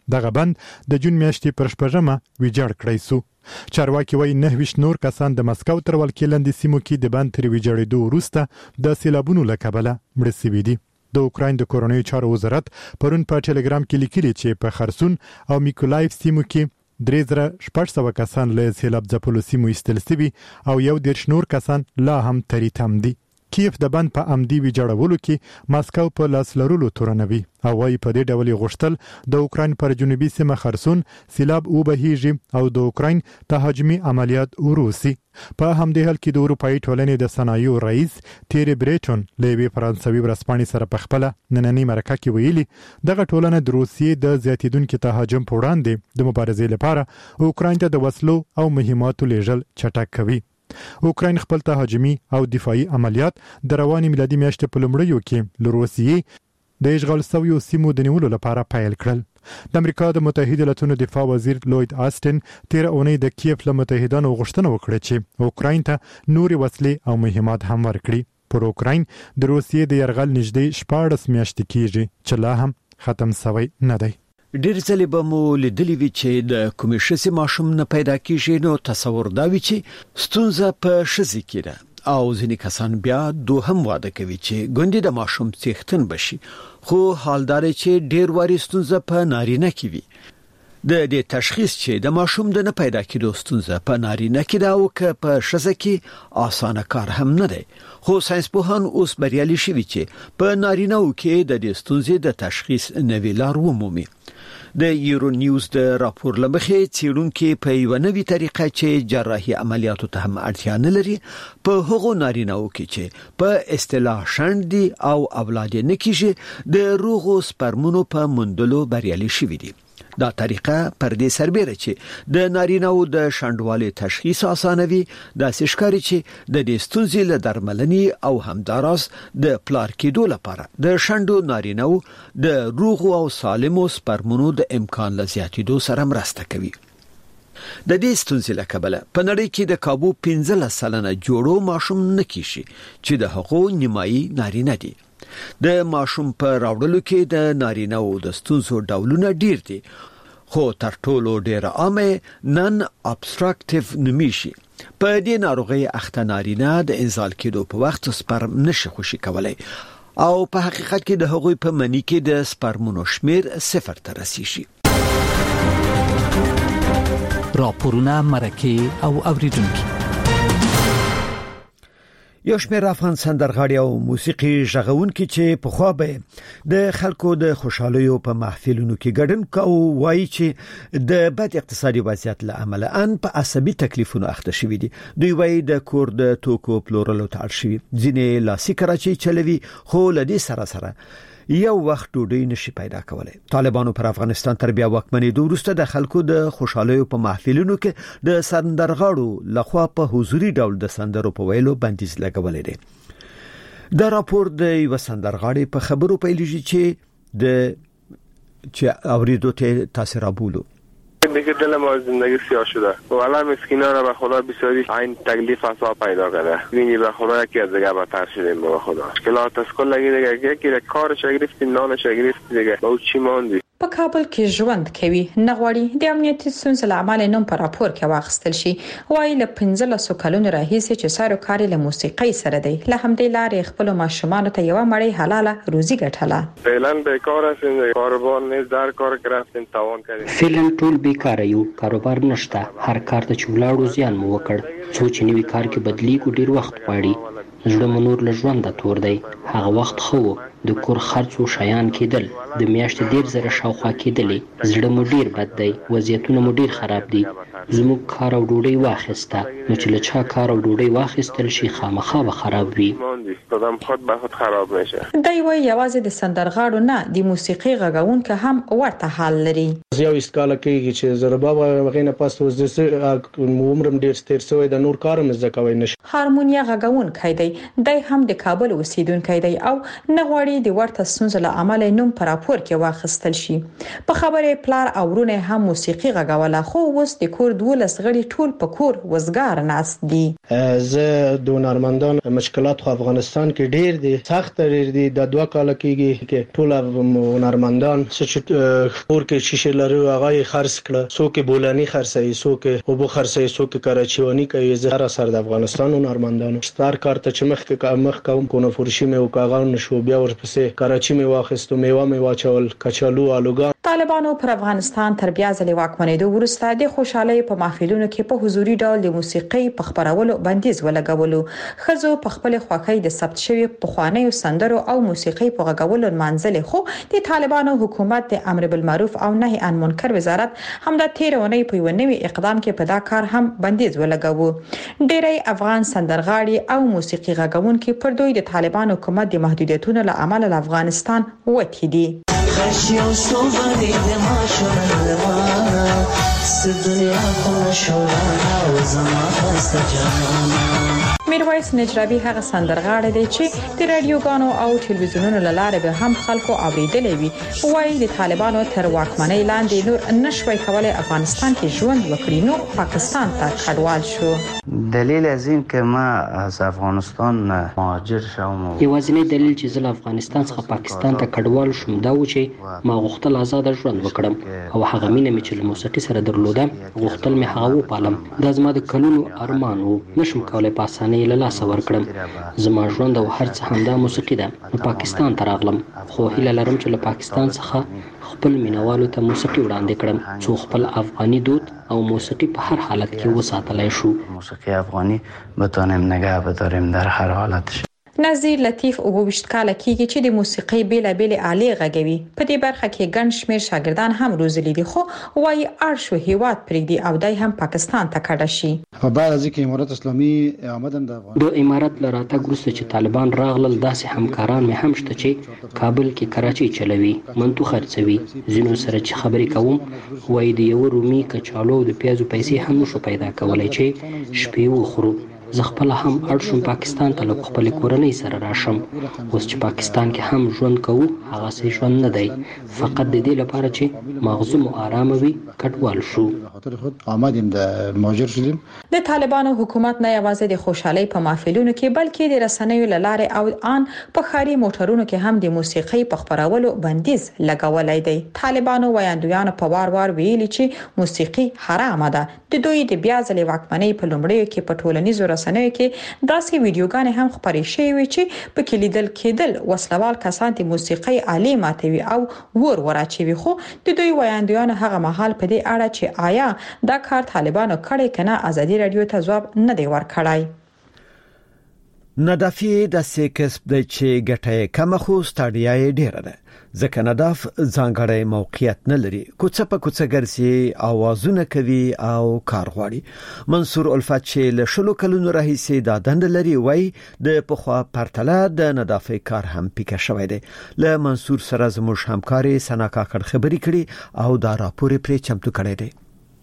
دغه بند د جون میاشتې پر شپږمه ویجاړ کړی سو. چارواکي وایي نه ویشت نور کسان د مسکو تر ولکې لاندې سیمو کې د بند تر ویجاړېدو وروسته د سیلابونو له کبله مړه شوي دي. د اوکراین د کورونیو چارو وزارت پرون په ټلګرام کې لیکلي چې په خرسون او میکولایف سیمو کې درې زره شپږ سوه کسان له سیلاب ځپلو سیمو ایستل شوي او یو دېرش نور کسان لا هم تری تم دي. کیف د بند په عمدي ویجاړولو کې ماسکو په لاس لرلو تورنوي او وايي په دې ډول غوښتل د اوکراین پر جنوبي سیمه خرسون سیلاب وبهیږي او د اوکراین تهاجمي عملیات وروسي. په همدې حال کې د اروپאי ټولنې د صنایعو رئیس تیری بریټون له فرانسوي ورسپانې سره په خپل نننۍ مرکه کې ویلي دغه ټولنه د روسیې د زیاتیدونکو تهاجم په وړاندې د مبارزې لپاره اوکراین ته د وسلو او مهماتو لیږل چټک کوي. اوکراین خپل تهاجمي او دفاعي عملیات د رواني میلادي میاشتې په لومړیو کې له روسیې د اشغال شویو سیمو د نیولو لپاره پیل کړل. د امریکا د متحده ایالاتونو دفاع وزیر لوید آستن تیر اونۍ د کیف له متحدانو غوښتنه وکړه چې اوکراین ته نورې وسلې او مهمات هم ورکړي. پر اوکراین د روسیې د یرغل نږدې شپاړس میاشتې کېږي چې لا هم ختم شوی نه دی. ډیر ځلې به مو لیدلې وي چې د کومې شسي ماشوم نه پیدا کیږي نو تصور دا وي چې ستونزه په شسي کې ده او ځینې کسان بیا دوهم واده کوي چې ګوندې د ماشوم څښتن بشي خو حالدار چې ډیر واري ستونزه په نارینه کې وي. د دې تشخیص چې د ماشوم د نه پیدا کېدو ستونزه په نارینه کې ده او که په شسه کې اسانه کار هم نه دی خو ساينسپوهان اوس بریالي شوي چې په نارینه او کې د دې ستونزې د تشخیص نوې لار ومومي. د یورو نیوز د راپور لمخې څېړونکو په یو نوې طریقه چې جراحي عملیاتو ته هم اړتیا نه لري په هغو نارینه‌و کې چې په اصطلاح شاندي او اولاد نه کیږي د روغو سپرمونو په مندلو بریالي شوي دي. دا طریقه پر دې سربېره چې د نارینه‌و د شاندوالي تشخیص اسانوي د سشکاري چې د دې ستونزې له درملنې او همداراز د پلار کېدو لپاره د شاندو نارینه‌و د روغ او سالمو سپرمونو د امکان لزیاتېدو سره مرسته کوي. د دې ستونزې له کبله په نړۍ کې د کابو پنځلس سلنه جوړو ماشوم نه کیږي چې د هغو نیمایي نارینه دي. د ماشوم په راوړلو کې د نارینه او د ستونزو ډولونه ډیر دي خو تر ټولو ډیر عامه نن ابستراکټیو نومیشي. په دې ناروغي اخته نارینه د انزال کېدو په وخت سپرم نشي خوشي کولای او په حقیقت کې د هغوی په منی کې د سپرمونو شمیر صفر ته رسیږي. راپورونه مرکه او اوریدونکو یو شمېر افغان سندرغاړي او موسیقي ژغونکي چې په خوا به د خلکو د خوشحاليو په محفلونو کې ګډون کوي وایي چې د بد اقتصادي وضعیت له امله ان په عصبي تکلیفونو اخته شوي دي. دوی وایي د کور د توکو پلورلو ته اړ شوي ځینې لاسي کراچي چلوي خو لدې سره سره یو وخت ډوډۍ نشي پیدا کولای. طالبانو پر افغانستان تر بیا واکمنۍ وروسته د خلکو د خوشحاليو په محفلونو کې د سندرغاړو لخوا په حضوري ډول د سندرو په ویلو بندیز لګولې دي. دا راپور د یو سندرغاړي په خبرو پیلېږي چې د چې اوریدو ته تاثیر بولو. دیگه دلم از زندگی سیاه شده و والا مسکینا را به خدا بسیاری این تکلیف عذاب پیدا کرده. ببینی به خدا یکی از دیگه بدتر شدیم به خدا. مشکلات از کل دیگه یکی کارش گرفتی نانش گرفتی دیگه با چی ماندی. په کابل کې ژوند کوي نغوړي د امنیتي ستونزو له امله نوم پر راپور کې واخیستل شي. وایي له پنځلسو کلونو راهیسې چې سارو کار له موسیقۍ سره دی له همدې لارې خپل ماشومان ته یو مړی حلاله روزي ګټله. فعلا بیکار هستیم کاروبار نیست در کار گرفتیم توان کردیم. فعلا ټول بیکار یو کاروبار نشته هر کار ته چولاړو زیان مو وکړ څو چې نوې کار کې بدلی کو ډیر وخت غواړي. زړه منور له ژوند تور دی هغه وخت خو د کور خرڅ او شیان کېدل د میاشتې ډیر زره شاوخوا کېدلې زړه مو ډیر بد دی وضعیتونه مو ډیر خراب دي. زموږ کار او ډوډۍ واخیسته نو چې له چا کار او ډوډۍ واخیستل شي خامخا به خراب وي. آدم خود به خود خراب میشه. دی وایي یوازې د سندرغاړو نه د موسیقي غږونکو هم ورته حال لري. یو اسکاله کوي چې زربابا غینه پاس وزده عمرم ډیر ستیر سوی د نور کارم زده کوي نشه. هارمونیا غږونکی دی دی هم د کابل اوسیدونکی دی او نه غواړي د ورته ستونزو له امله نوم پر راپور کې واخیستل شي. په خبره پلار او ورونه هم موسیقي غږوله خو اوس د کور دولس غړي ټول په کور وزګار ناست دي. زه د هنرمندان مشکلات خو افغانستان کې ډیر دي، سخت ډیر دي. د دوه کال کېږي چې ټول هنرمندان چې کور کې شیشه لري هغه خرڅ کړه، څوک بولانی خرڅي، څوک وبو خرڅي، څوک کراچیوانی کوي. زه هر سر د افغانستان هنرمندانو ستار کار ته چې مخ کې مخ کوم کو نه فرشي مې او کاغان نشو، بیا ورپسې کراچي مې واخیستو، میوه مې واچول، کچالو، آلوګان. طالبانو پر افغانستان تر بیا ځلې واکمنېدو وروسته د خوشحالۍ په محفلونو کې په حضوري ډول د موسیقۍ په خبرولو بندیز ولګولو. خزو په خپل خواخۍ د ثبت شوی پخوانیو سندرو او موسیقۍ په غږولو منځلې، خو د طالبانو حکومت د امر بالمعروف او نهي عن منکر وزارت هم د تیرونې په یو نوي اقدام کې په دا کار هم بندیز ولګاوه. ډېری افغان سندرغاړي او موسیقي غږونکي پر دوی د طالبان حکومت د محدودیتونو له امله له افغانستان وتښتي دي. خشیو صوبه د ماشومان لمانه س دنیا خو شورانا او زما خسته جانا. میرویس نجرابي هغه سندرغاړی دی چې د رادیوګانو او ټلویزیونونو له لارې به هم خلکو اوریدلې وي. وایي د طالبانو تر واکمنۍ لاندې نور نشوي کولای افغانستان کې ژوند وکړي، نو پاکستان ته کډوال شو. دلیل از این که ما از افغانستان مهاجر شوم، یوازینی دلیل چې زه له افغانستان څخه پاکستان ته کډوال شوم دا و چې ما غوښتل آزاد ژوند وکړم او هغه مینه مې چې له موسیقي سره درلوده غوښتل مې هغه وپالم. دا زما د کلونو ارمان و، نشم کولای په اسانۍ له لاسه ورکړم. زما ژوند او هر څه همدا موسیقي ده. نو پاکستان ته راغلم، خو هیله لرم چې له پاکستان څخه خپل مینوالو ته موسیقي وړاندې کړم څو خپل افغاني دود او موسیقي په هر حالت کې وساتلای شو. موسیقي افغاني بتونیم نگه بداریم در هر حالتش. نظیر لطیف او وشت کاله کېږي چې د موسیقۍ بیلابېل آلې غږوي. په دې برخه کې ګڼ شمېر شاګردان هم روزلي دي، خو وايي اړ شو هیواد پرېږدي او دای هم پاکستان ته کډه شي. په بعد از اینکه امارات اسلامي آمدن د افغان د امارات له راتګ وروسته چې طالبان راغلل داسې همکاران مې هم شته چې کابل کې کراچي چلوي، منتو خرڅوي. ځینو سره چې خبرې کوم وايي د یو رومي کچالو د پیازو پیسې هم نشو پیدا کولای چې شپې وخورو. زه خپل هم اړ شوم پاکستان ته له خپل کورنۍ سره راشم. اوس چې پاکستان کې هم ژوند کوو هغه سي ژوند نه دی، فقط د دې لپاره چې مغزو مو آرام وي کډوال شو. آمدیم د مهاجر شدیم. د طالبانو حکومت نه یوازې د خوشحالۍ په محفلونو کې بلکې د رسنیو له لارې او ان په ښاري موټرونو کې هم د موسیقۍ په خبرولو بندیز لګولای دی. طالبانو ویاندویانو په وار وار ویلي چې موسیقي حرام ده. د دوی د بیا ځلې واکمنۍ په لومړیو کې په ټولنیزو رسنیو کې داسې ویډیوګانې هم خپرې شوې وي چې په کې لیدل کېدل وسلوال کسان د موسیقۍ آلې ماتوي او ور وراچوي. خو د دوی ویاندویانو هغه مهال په دې اړه چې آیا دا کار طالبانو کړی کنه ازادي رادیو ته ځواب نه دی ورکړای. ندافي د سیکس د چې ګټه کم خو ستړیا یې ډیره ده، ځکه نداف ځانګړی موقعیت نه لري، کوڅه په کوڅه ګرځي، اوازونه کوي او کار غواړي. منصور الفت چې له شلو کلونو راهیسې دا دند لري وای د پخوا پرتله د ندافي کار هم پیکه شوی دی. له منصور سره زموږ همکاري سنا کاکړ خبرې کړي او دا راپور پرې چمتو کړی دی.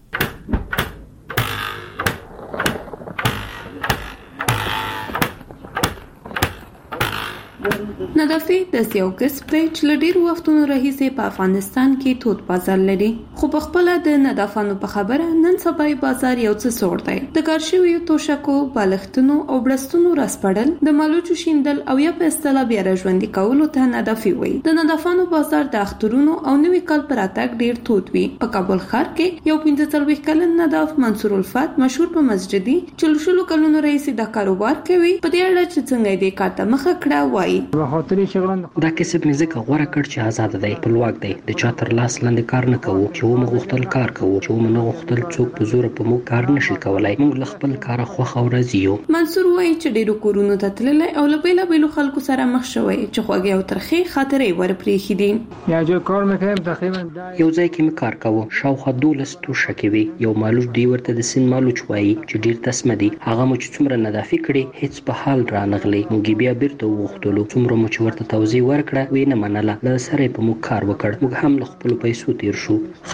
ندافي د سیو کسب چې لډیر وختونو راهیسې په افغانستان کې تود بازار لري، خو په خپل د ندافانو په خبره نن سبا بازار یو څه سوړ دی. د کارشویو توشکو، بالښتونو او برستونو راسپړل، د مالوچو شیندل او یا په اصطلاح بیا راژوندي کولو ته ندافي وایي. د ندافانو بازار د اخترونو او نوي کال پر اتاک ډیر تود وي. په کابل ښار کې یو پنځه څلوېښت کلن نداف منصور الفت مشهور په مسجدي چې شلو کلونو راهیسې د کاروبار کوي، په دې اړه چې څنګه دې کارته مخه کړه وایي. دا کسب مې ځکه غوره کړ چې آزاد دی، خپلواک دی، د چا تر لاس لاندې کار نه کوو، چې و موږ غوښتل کار کوو، چې و موږ نه غوښتل څوک په زور په موږ کار نشي کولای. موږ له خپل کاره خوښ او راضي یو. منصور وایي چې ډیرو کورونو ته تللی او له بیلابیلو خلکو سره مخ شوی چې خوږې او ترخې خاطرې ورپرېښي دي. یا جو کار می‌کردیم تقریبا یو ځای کې مې کار کوو، شاوخوا دولس توشکې وي. یو مالوچ دی ورته د سین مالوچ وایي چې ډیر تسمه دي. هغه مو چې څومره ندافي کړي هیڅ په حال رانغلی. موږ بیا بیرته وغوښتلو، څومره مو چې ورته توضیح ورکړه وی نه منله، له سره په موږ کار وکړ. موږ هم له خپل پیسو تیر شو. خه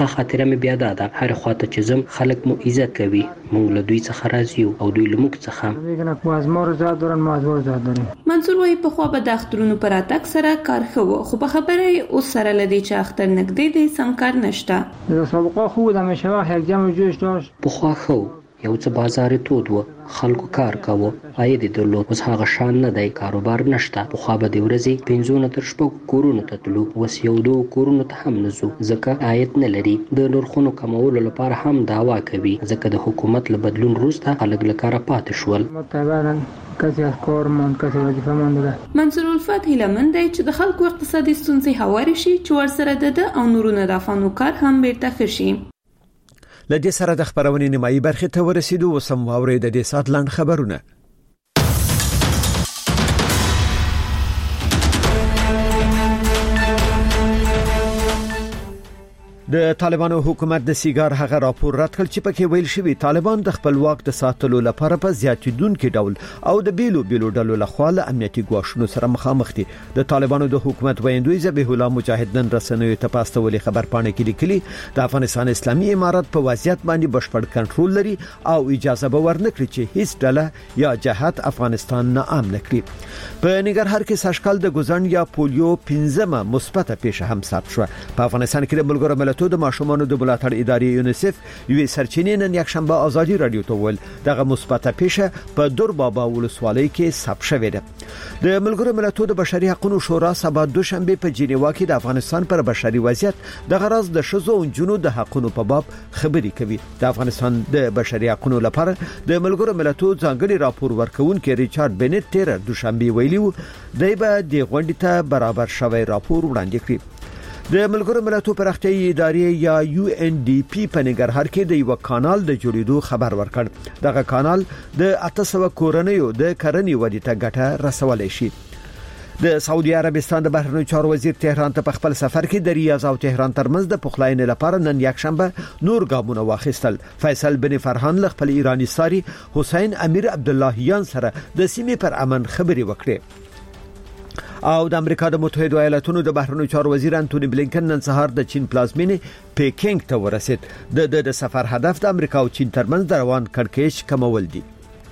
ښه خاطره مې بیا دا ده هر خواته چې زم خلک مو عزت کوي موږ له دوی څخه راضي یو او دوی له موږ څخه منصور وايي په خو به د اخترونو پر اتک سره کار خو خو په خبره اوس سره لدی چې اختر نګدې دي سم کار نشته د سابقه خو د مشوا یک جمع جوش داشت په خو خو یو څه بازار تود و خلکو کار کاوه عاید درلود اوس هغه شان نه دی کاروبار نشته په خو به د ورځې پنځونه تر شپږ کورونو ته تلو اوس یو دوه کورونو ته هم نزو ځکه عاید نه لري د نرخونو کمولو لپاره هم دعوا کوي ځکه د حکومت له بدلون وروسته خلک له کاره پاتې شول کسي کار مون کسي وظیفه مونده. منصور الفات هیلمن دی چې د خلکو اقتصادي ستونزې هواري شي چې ورسره د او نورونه د افغانو کار هم بیرته خشي. لدې سره د خبرونې نیمایي برخې ته ورسېدو او سم واورې د دې سات لاند خبرونه. د طالبانو حکومت د سیګار هغه راپور رد کړ چې پکې ویل شوی طالبان د خپل واک د ساتلو لپاره په زیاتیدونکو ډول او د بیلو بیلو ډلو لخوا له امنیتي ګواښونو سره مخامخ دي. د طالبانو د حکومت ویندوی ذبیح الله مجاهد نن رسنیو ته پاستولې خبر پاڼه کې لیکلي د افغانستان اسلامي امارات په وضعیت باندې بشپړ کنټرول لري او اجازه به ورنکړي چې هیڅ ډله یا جهات افغانستان نه امن کړي. په ننګرهار کې ساشکال د ګوزن یا پولیو پنځمه مثبته پیښه هم ثبت شوه. په افغانستان کې د ملګرو ملتونو د ماشومانو د ملاتړ ادارې یونیسف یوې سرچینې نن یکشنبه ازادي رادیو ته ویل دغه مثبته پیښه په دور بابا ولسوالۍ کې ثبت شوې ده. د ملګرو ملتونو د بشري حقوقو شورا سبا دوشنبه په جنیوا کې د افغانستان پر بشري وضعیت د غرض د شذو او جنو د حقوقو په باب خبري کوي. د افغانستان د بشري حقوقو لپاره د ملګرو ملتونو ځانګړي راپور ورکونکي ریچارډ بنټ تیر دوشنبه ویلیو دی به د غونډې ته برابر شوی راپور وړاندې کړي. د ملګرو ملتونو پراختیایي ادارې یا یو ان ډي پی په ننګرهار کې د یو کانال د جوړېدو خبر ورکړ. دغه کانال د اته سوه کورنیو د کرنې ودې ته ګټه رسولای شي. د سعودي عربستان د بهرنیو چارو وزیر تهران ته په خپل سفر کې د ریاض او تهران ترمنځ د پخلاینې لپاره نن یکشنبه نور ګامونه واخیستل. فیصل بن فرحان له خپل ایرانی ساري حسین امیر عبداللهیان سره د سیمې پر امن خبري وکړي. او د امریکا د متحده ایالاتونو د بهرنیو چارو وزیر انټونی بلینکن نن سهار د چین پلازمینې پیکینګ ته ورسید. د د سفر هدف د امریکا او چین ترمنځ د روان کړکېچ کمول دي.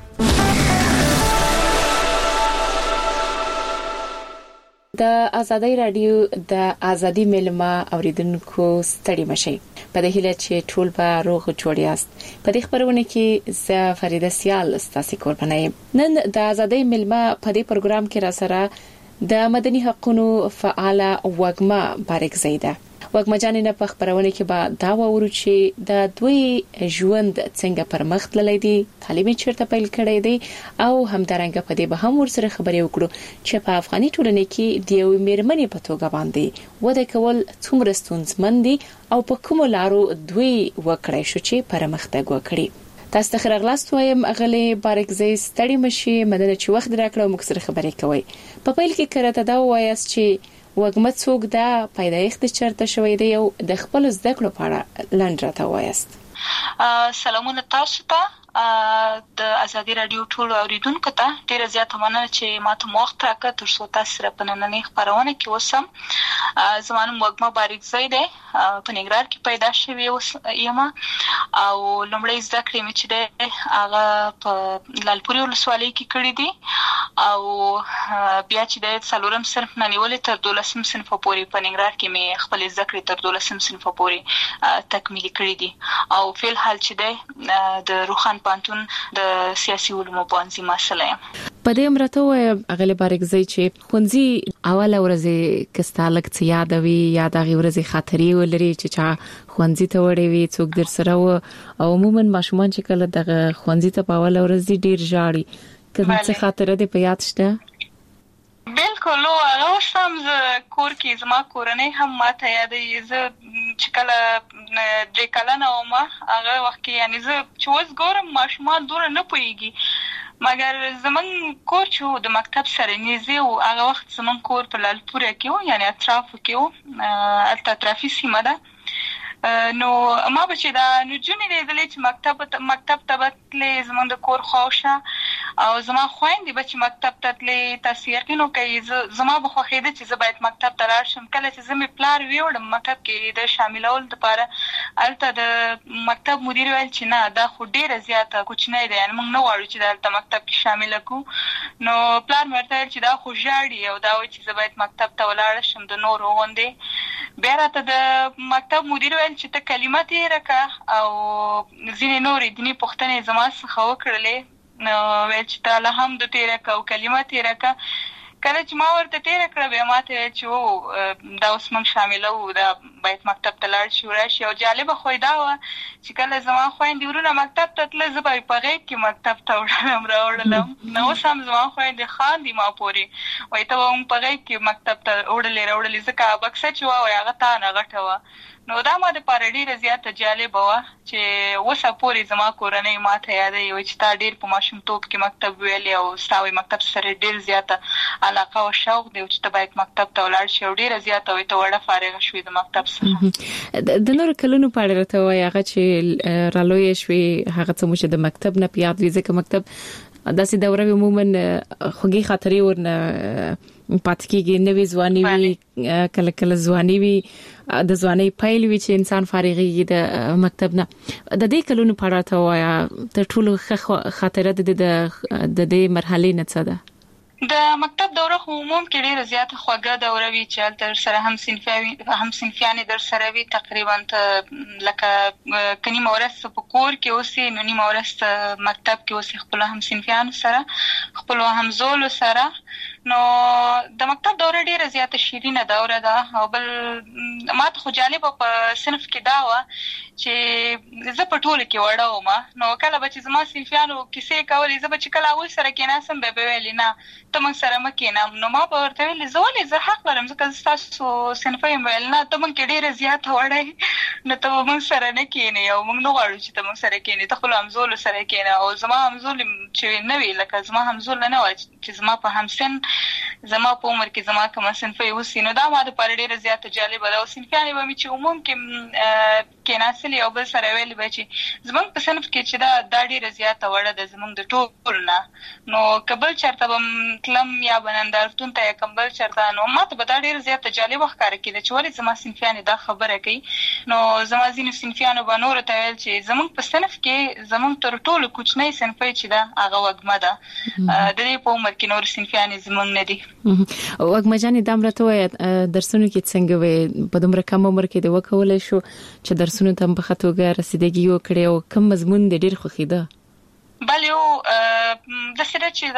د ازادي رادیو د ازادي ملما اوریدونکو ستړي مشي په دې هیله چې ټول به روغ جوړ یاست. په دې خبرونه کې ز فریده سیال ستاسو قربانای نن د ازادي ملما په دې پروګرام کې را سره د مدني حقوقو فعاله وګما بارک زیده وګما جان نه په خبرونه کې به دا وورو چې د دوی ژوند څنګه پرمخ تللی دی تعلیمي چیرته پیل کړی دی او همدارنګه په دې به هم ورسره خبرې وکړو چې په افغاني ټولنه کې د یو میرمنې په توګه باندې وده کول څومره ستونزمن دي او په کوم لارو دوی وکړای شو چې پرمختګ وکړي. تاسو ته خیرغلاست وایم اغلی بارک زی ستړي مشي مدنه چې وخت راکړو موږ سره خبرې کوي. په پیل کې کړه دا وایاست چې وګمه څوک دا پیدایښت چرته شوې دی او د خپل زده کړو په اړه لاندې راته وایاست. سلامونه تاسو ته د ازادي رادیو ټول اوریدونکو ته ډیره زیاته مننه چې ماته وخت راکړ تر څو تاسو سره په نننۍ خبرونه کې اوسم. زمانه وګما بارک زی دی په ننګرهار کې پیدا شوی یم او لومړی زده کړې مې چې دی هغه په لالپورې ولسوالۍ کې کړې دي او بیا چې د څلورم صنف نه نیولې تر دولسم صنف پورې په ننګرهار کې مې خپل زده کړې تر دولسم صنف پورې تکمیلي کړې دي او فعل حال چې دی د روخان پانتون د سیاسي علومو پوهنځي مسله یم. په دې امرته وای اغلی بارک زی چې خونځي اوله ورځ کستالک څه یادوي یا د ورځې خاطرې ولري چې چا خونځي ته وړي وي څوک در سره و او عموما ماشومان چې کله د خونځي ته په اوله ورځ ډیر ژاړي کوم څه خاطره دې په یاد شته؟ بالکل هغه سم ز کور کې زما کورنۍ هم ماته یادې ز چې کله د کلنه او ما هغه وخت کې یعنی ز چې وز ګورم ماشومان دور نه پويږي مګر زمون کور چې د مکتب سره نږدې او هغه وخت زمون کور په لالپور کې و یعنی اطراف کې و الته اطرافي سیمه ده نو ما به چې دا نجونې لیدلې چې مکتب مکتب ته بتلې زمون د کور خوښه او زما خويندې به چې مکتب ته تلې تاسو یقینو کوي زما به خوښېده چې زه باید مکتب ته لاړ شم. کله چې زه مې پلار ویوړم مکتب کې د شاملول لپاره البته د مکتب مدیر ویل چې نه دا خو ډیره زیاته کوچنی دی، یعنې موږ نه غواړو چې دلته مکتب کې شامل کړو. نو پلار مې ورته ویل چې دا خو ژاړي او دا وایي چې زه باید مکتب ته ولاړ شم د نورو غوندې. بیا راته د مکتب مدیر ویل چې ته کلمه تېره کړه او ځینې نورې دیني پوښتنې زما څخه وکړلې. نو ویل چې ته الحمد تېره کړه او کلمه تېره کړه. کله چې ما ورته تېره کړه بیا ما ته ویل چې او دا اوس موږ شاملوو، دا باید مکتب ته لاړ شي وراشي. او جالبه خو دا وه چې کله زما خویندې ورونه مکتب ته تله زه به یې په غېږ کې مکتب ته وړلم راوړلم. نو اوس هم زما خویندې خاندي ما پورې، وایي ته به موږ په غېږ کې مکتب ته وړلې راوړلې، ځکه بکسه چې وه وایي هغه تانه غټه وه. نو دا ما دپاره ډېره زیاته جالبه وه چې اوسه پورې زما کورنۍ ما ته یادوي، وایي چې تا ډېر په ماشومتوب کې مکتب ویلې او ستا وایي مکتب سره ډېر زیاته علاقه او شوق دی چې ته باید مکتب ته ولاړ شې او ډېره زیاته وایي ته وړه فارغه شوې د مکتب څخه. د نورو کلونو په اړه راته وایي هغه چې رالویه شوې هغه څه مو چې د مکتب نه په یاد وي، ځکه مکتب داسې دوره عموما خوږې خاطرې ورنه پاتې کېږي، نوې ځواني وي کله کله ځواني وي د ځوانۍ پیل وي چې انسان فارغېږي د مکتب نه. د دې کلونو په اړه راته وایه تر ټولو ښه خاطره د دې مرحلې نه څه ده؟ د مکتب دوره خو عموم کې ډېره زیاته خوږه دوره وي چې هلته درسره هم صنفیان هم صنفیانې درسره وي. تقریبا ته لکه که نیمه ورځ په کور کې اوسې نو نیمه ورځ مکتب کې اوسې خپلو هم صنفیانو سره خپلو همزولو سره. نو د مکتب دوره ډېره زیاته شیرینه دوره ده. او بل ما ته خو جالبه په صنف کې دا وه چې زه په ټولو کې وړه ومه. نو کله به چې زما صنفیانو کیسې کولې زه به چې کله هغوی سره کېناستم بیا به ویلې نه ته موږ سره مه کېنم. نو ما به ورته ویلې زه ولې زه حق لرم ځکه زه ستاسو صنفه یم. ویل نه ته موږ کې ډېره زیاته وړه یې نو ته به موږ سره نه کېنې او موږ نه غواړو چې ته موږ سره کېنې، ته خپلو همزولو سره کېنه. او زما همزول چې نه وي لکه زما همزوله نه وه چې زما په همسن زما په عمر کې زما کومه صنفه یې اوسي. نو دا ما دپاره ډېره زیاته جالبه ده. او صنفیانې به مې چې عموم کې کېناستلې او بل سره ویلې به چې زموږ په صنف کې چې دا دا ډېره زیاته وړه ده زموږ د ټولو نه. نو که بل چېرته به م تلم یا به نندارتون ته یا کوم بل چېرته نو ما ته به دا ډېره زیاته جالبه ښکاره کېده چې ولې زما صنفیانې دا خبره کوي. نو زما ځینو صنفیانو به نورو ته ویل چې زموږ په صنف کې زموږ تر ټولو کوچنۍ صنفۍ چې ده هغه وږمه ده، د دې په عمر کې نور صنفیانې زموږ نه دي. وږمه جانې دا هم راته وایه درسونو کې څنګه وې؟ په دومره کم عمر کې دې وکولی شو چې درسونو ته هم په ښه توګه رسیدګي وکړې او کوم مضمون دې ډېر خوښېده؟ بله یو داسې ده چې دا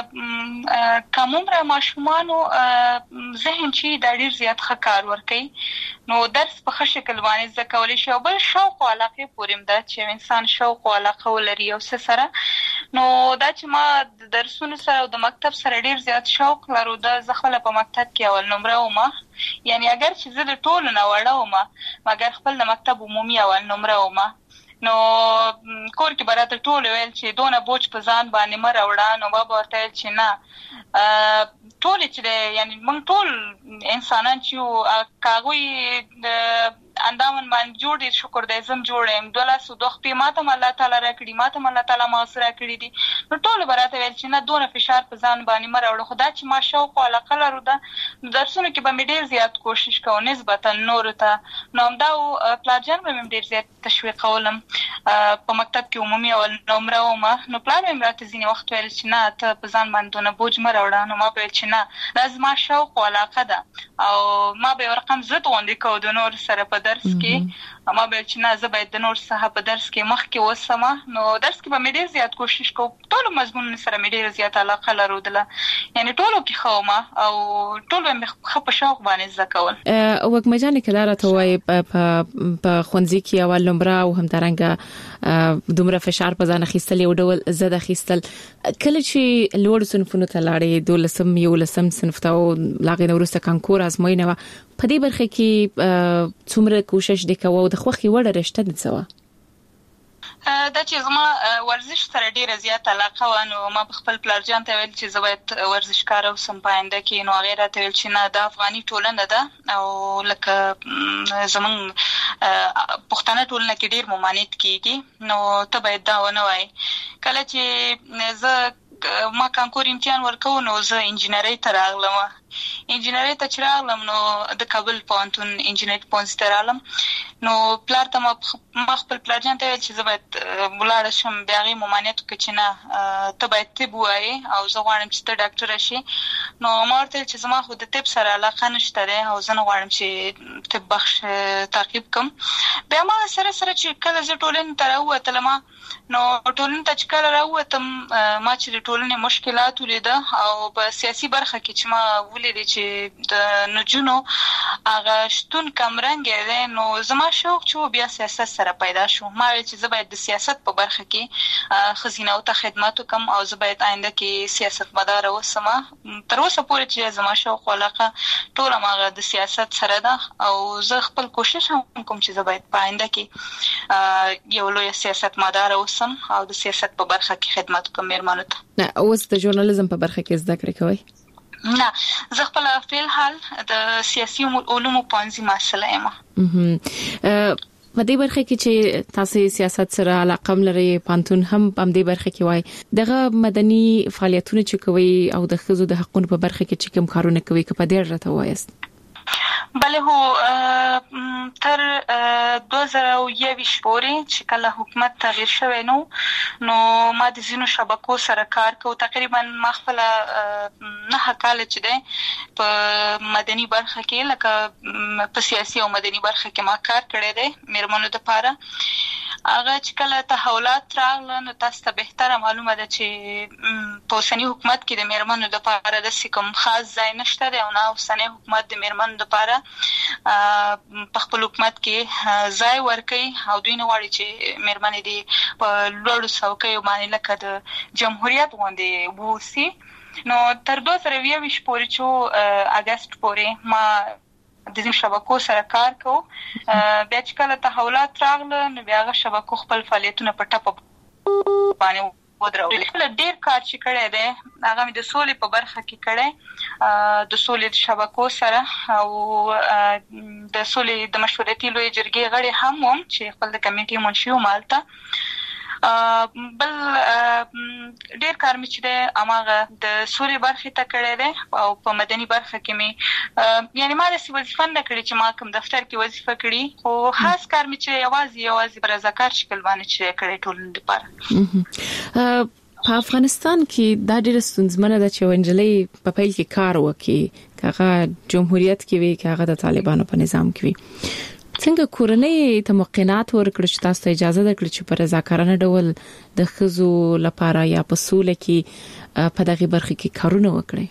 د کم عمره ماشومانو ذهن چې دا ډېر زیات ښه کار ورکوي، نو درس په ښه شکل باندې زده کولی شي. او بل شوق او علاقې پورې هم ده چې انسان شوق او علاقه ولري یو څه سره. نو دا چې ما د درسونو سره او د مکتب سره ډېر زیات شوق لرو، دا زه خپله په مکتب کې اول نمره ومه. یعنې اگر چې زه د ټولو نه وړه ومه مګر خپل د مکتب عمومي اول نمره ومه. نو کور کې به راته ټول ویل چې دونه بوج په ځان باندې مه راوړه. نو ما به ورته ویل چې نه ټول چې دی یعنې موږ ټول انسانان چې یو که هغوی د اندامن باندې جوړ دي شکر دی زه هم جوړ یم. دوه لاسو دوه خپې ما ته هم الله تعالی راکړي، ما ته هم الله تعالی مغز راکړي دي. نو ټولو به راته ویل چې نه دونه فشار په ځان باندې مه راوړه. خو دا چې ما شوق او علاقه لرو ده نو درسونو کې به مې ډېر زیات کوشش کوو نسبتا نورو ته. نو همدا و پلارجان به مې ډېر زیات تشویقولم. په مکتب کې عمومي اول نمره ومه. نو پلار مې راته ځینې وخت ویل چې نه ته په ځان باندې دونه بوج مه راوړه. نو ما به ویل چې نه دا زما شوق او علاقه ده. او ما به یو رقم ضد غوندې کوو د نورو سره په درس کې. ما به چې نه زه باید د نور څخه په درس کې مخکې اوسم. نو درس کې به مې ډېر زیات کوشش کوم. ټولو مضمونونو سره مې ډېره زیات علاقه لرودله، یعنې ټولو کې ښه ومه او ټول به مې ښه په شوق باندې زده کول. وږمه جانې که دا راته وایي په ښوونځي کې اول نمره او همدارنګه دومره فشار په ځان اخیستل یو ډول زده اخیستل، کله چې لوړو صنفونو ته لاړې دولسم یولسم صنف ته او له هغې نه وروسته کانکور ازموینه وه، په دې برخه کې څومره کوشش دې کوه او د خوښې وړه رشته دې څه وه؟ دا چې زما ورزش سره ډېره زیات علاقه وه، نو ما به خپل پلارجان ته ویل چې زه باید ورزشکاره اوسم په آینده کې. نو هغې راته ویل چې نه دا افغاني ټولنه ده او لکه زموږ پښتانه ټولنه کې ډېر ممانعت کېږي، نو ته باید دا ونه وایې. کله چې زه ما کانکور امتحان ورکو نو زه انجینری ته راغلم انجینری ته چې راغلم نو د کابل پوهنتون انجینری پوهنځي ته راغلم نو پلار ته ما خپل پلارجان ته چې زه باید ولاړ شم بیا هغې ممانعت وکړه چې نه ته باید طب ووایې او زه غواړم چې ته ډاکټره شې نو ما ورته ویل چې زما خو د طب سره علاقه نشته دی او زه نه غواړم چې طب بخش تعقیب کړم بیا ما سره سره چې کله زه ټولنې ته راووتلم نو ټولنې ته چې کله راووتم ما چې د ټولنې مشکلات ولیده او په سیاسي برخه کې چې ما ولیدې چې د نجونو هغه شتون کمرنګی دی نو زما شوق چې بیا سیاست سره پیدا شو ما ویل چې زه باید د سیاست په برخه کې ښځینه‌وو ته خدمت وکړم او زه باید آینده کې سیاستمداره اوسم تر اوسه پورې چې زما شوق او علاقه ټول هغه د سیاست سره ده او زه خپل کوشش هم کوم چې زه باید په آینده کې یو لوی سیاستمداره اوسم او د سیاست په برخه کې خدمت وکړم میرمنو ته. نه اوس د ژورنالیزم په برخه کې زده کړې کوئ؟ نه زه خپل فعل حال د سیاسي علومو پوهنځي محصله یم. په دې برخه کې چې تاسو سیاست سره علاقه لرئ پانتون هم په دې برخه کې وای دغه مدني فعالیتونه چې کوي او د ښځو د حقوقو په برخه کې چې کوم کارونه کوي که په دې راته وایست؟ بله هو تر دوه زره او یویشت پورې چې کله حکومت تغییر شوی نو نو ما د ځینو شبکو سره کار کوم تقریبا ما خپل نه کال چې دی په مدني برخه کې لکه په سیاسي او مدني برخه کې ما کار کړی دی میرمنو لپاره هغه چې کله تحولات راغله نو تاسو ته بهتره معلومه ده چې په اوسني حکومت کې د میرمنو لپاره د کوم خاص ځای نشته دی او نه اوسنی حکومت د میرمنو لپاره په خپل حکومت کې ځای ورکړي او دوی نه غواړي چې میرمنې دې په لوړو څوکیو باندې لکه د جمهوریت غوندې واوسي نو تر دوه زره یویشت پورې چې اګست پورې ما د دې شبکو سره کار کوم بیا چې کله تحولات راغله نو بیا هغه شبکو خپل فعالیتونه په ټاپه باندې ودرول خپل ډیر کار چې کړی دی هغه مې د سولې په برخه کې کړی د سولې شبکو سره او د سولې د مشورتي لوی جرګې غړي هم وم چې خپل د کمیټې منشي وم هلته بل ډیر کار مې چې دی هماغه د سولې برخې ته کړی دی او په مدني برخه کې مې یعنی ما داسې وظیفه نه کړې چې ما کوم دفتر کې وظیفه کړې خو خاص کار مې چې یوازې یوازې په رضاکار شکل باندې چې کړی ټولنې لپاره. په افغانستان کې دا ډېر ستونزمنه ده چې ونجلې په پیل کې کار وکړي کاغه جمهوریت کې وي کاغه د طالبانو په نظام کې وي څنګه کورنۍ ته موقعات ورکړل چې تاسو ته اجازه درکړي چې په رضاکارانه ډول د ښځو لپاره یا په سوله کې په دغه برخه کې کارونه وکړي؟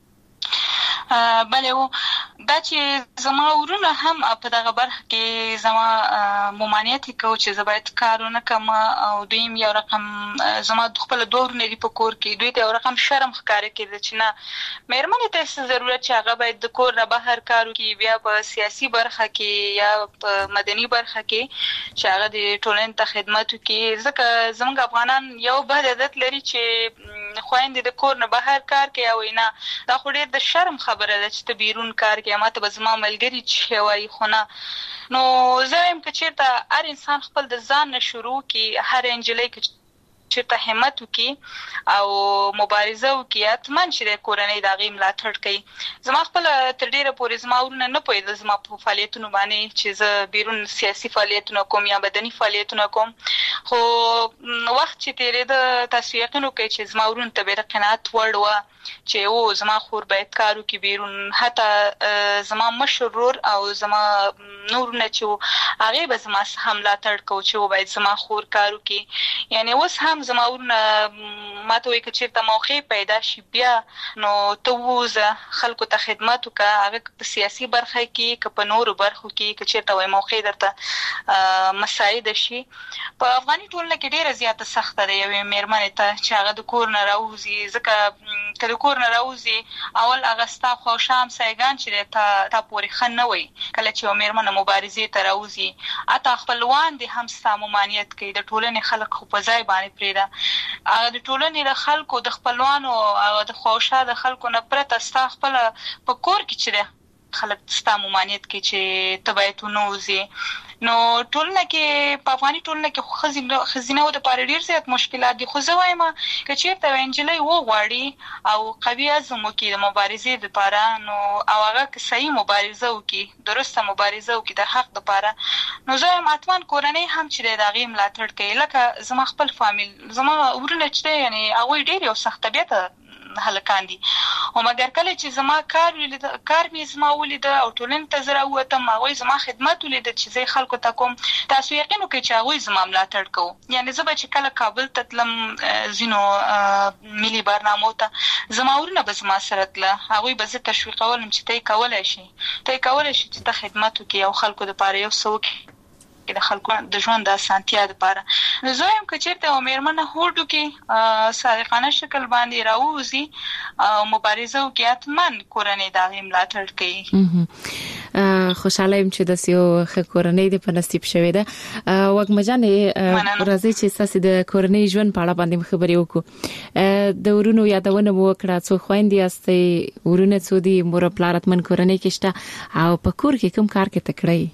بله و دا چې زما ورونه هم په دغه برخه کې زما ممانعت کو چې زه باید کارونه کوم او دویم یو رقم زما خپل دوه ورونه دي په کور کې دوی ته یو رقم شرم ښکاره کېده چې نه مېرمنې ته څه ضرورت چې هغه باید د کور نه بهر کار وکړي بیا په سیاسي برخه کې یا په مدني برخه کې چې هغه د ټولنې ته خدمت وکړي ځکه زموږ افغانان یو بد عادت لري چې خويندې د کور نه بهر کار کوي او نه دا خو ډېر د شرم خبره ده چې ته بیرون کار کوي ماته به زما ملګری چې وایي خو نه نو زه وایم که چېرته هر انسان خپل د ځان نه شروع کړي هر نجلۍ که چېرته همت وکړي او مبارزه وکړي حتما چې د کورنۍ د هغې ملاتړ کوي زما خپله تر ډېره پورې زما ورونه نه پوهېدل زما په فعالیتونو باندې چې زه بیرون سیاسي فعالیتونه کوم یا بدني فعالیتونه کوم خو وخت چې تېرېده تاسو یقین وکړئ چې زما ورونو ته بې د قناعت وړ وه چې او زما خور باید کار وکړي بیرون حتی زما مشر ورور او زما نورونه چې هغې به زما څخه ملاتړ کوو چې و باید زما خور کار وکړي یعنی اوس هم زما ورونه ما ته وایي که چېرته موقع پیدا شي بیا نو ته ووځه خلکو ته خدمت وکړه هغه په سیاسي برخه کې که په نورو برخو کې که چېرته وایي موقع درته مساعده شي په افغاني ټولنه کې ډېره زیاته سخته ده یوې مېرمنې ته چې هغه د کور نه راوځي ځکه که د کور نه راوځي اول هغه ستا خواوشا همسایګان چې دی تا تا پورې ښه نه وایي کله چې یوه مېرمنه مبارزې ته راوځي حتی خپلوان دې هم ستا ممانعت کوي د ټولنې خلک خو په ځای باندې پرېږده هغه د ټولنې د خلکو د خپلوانو هغه د خواوشا د خلکو نه پرته ستا خپله په کور کې چې دی خلک ستا ممانعت کوي چې ته باید ونه وځې نو ټولنه کې په افغاني ټولنه کې خزینه خزینه د پاره ډیر زیات مشکلات دي. خو زه وایم چې چیرته انجلۍ و غواړي او قوي عزم وکړي د مبارزې لپاره، نو او هغه صحیح مبارزه وکړي، درسته مبارزه وکړي د حق لپاره، نو زه وایم اتمن کورنۍ هم چې د هغې ملاتړ کوي. لکه زما خپل فامیل، زما ورونه چې یعنی هغوی ډیر یو سخت طبیعته هلکان دي، او مګر کله چې زما کار ولید کار می زما ولید او ټولنې ته زرا وته هغوی زما خدمت ولید چې زه خلکو ته کوم، تاسو یقین وکړئ چې هغوی زما ملاتړ کوي. یعنی زه به چې کله کابل ته تلم زینو ملي برنامو ته، زما ورونه به زما سره تله، هغوی به زه تشویقولم چې ته کولای شي ته کولای شي چې ته خدمت وکړي او خلکو لپاره یو څه وکړي د خلکو د ژوند د اسانتیا لپاره. نو زه هم که چېرته یوه مېرمنه هوډ وکړي، صادقانه شکل باندې راووځي او مبارزه وکړي، حتما کورنۍ د هغې ملاتړ کوي. خوشاله یم چې داسې یو ښه کورنۍ دې په نصیب شوې ده. وږمه جانې راځئ چې ستاسې د کورنۍ ژوند په اړه باندې خبرې وکړو. د ورونو یادونه مو وکړه، څو خویندې یاستئ، ورونه څو دي، مور او پلار حتمن کورنۍ کې شته، او په کور کې کوم کار کې تکړه؟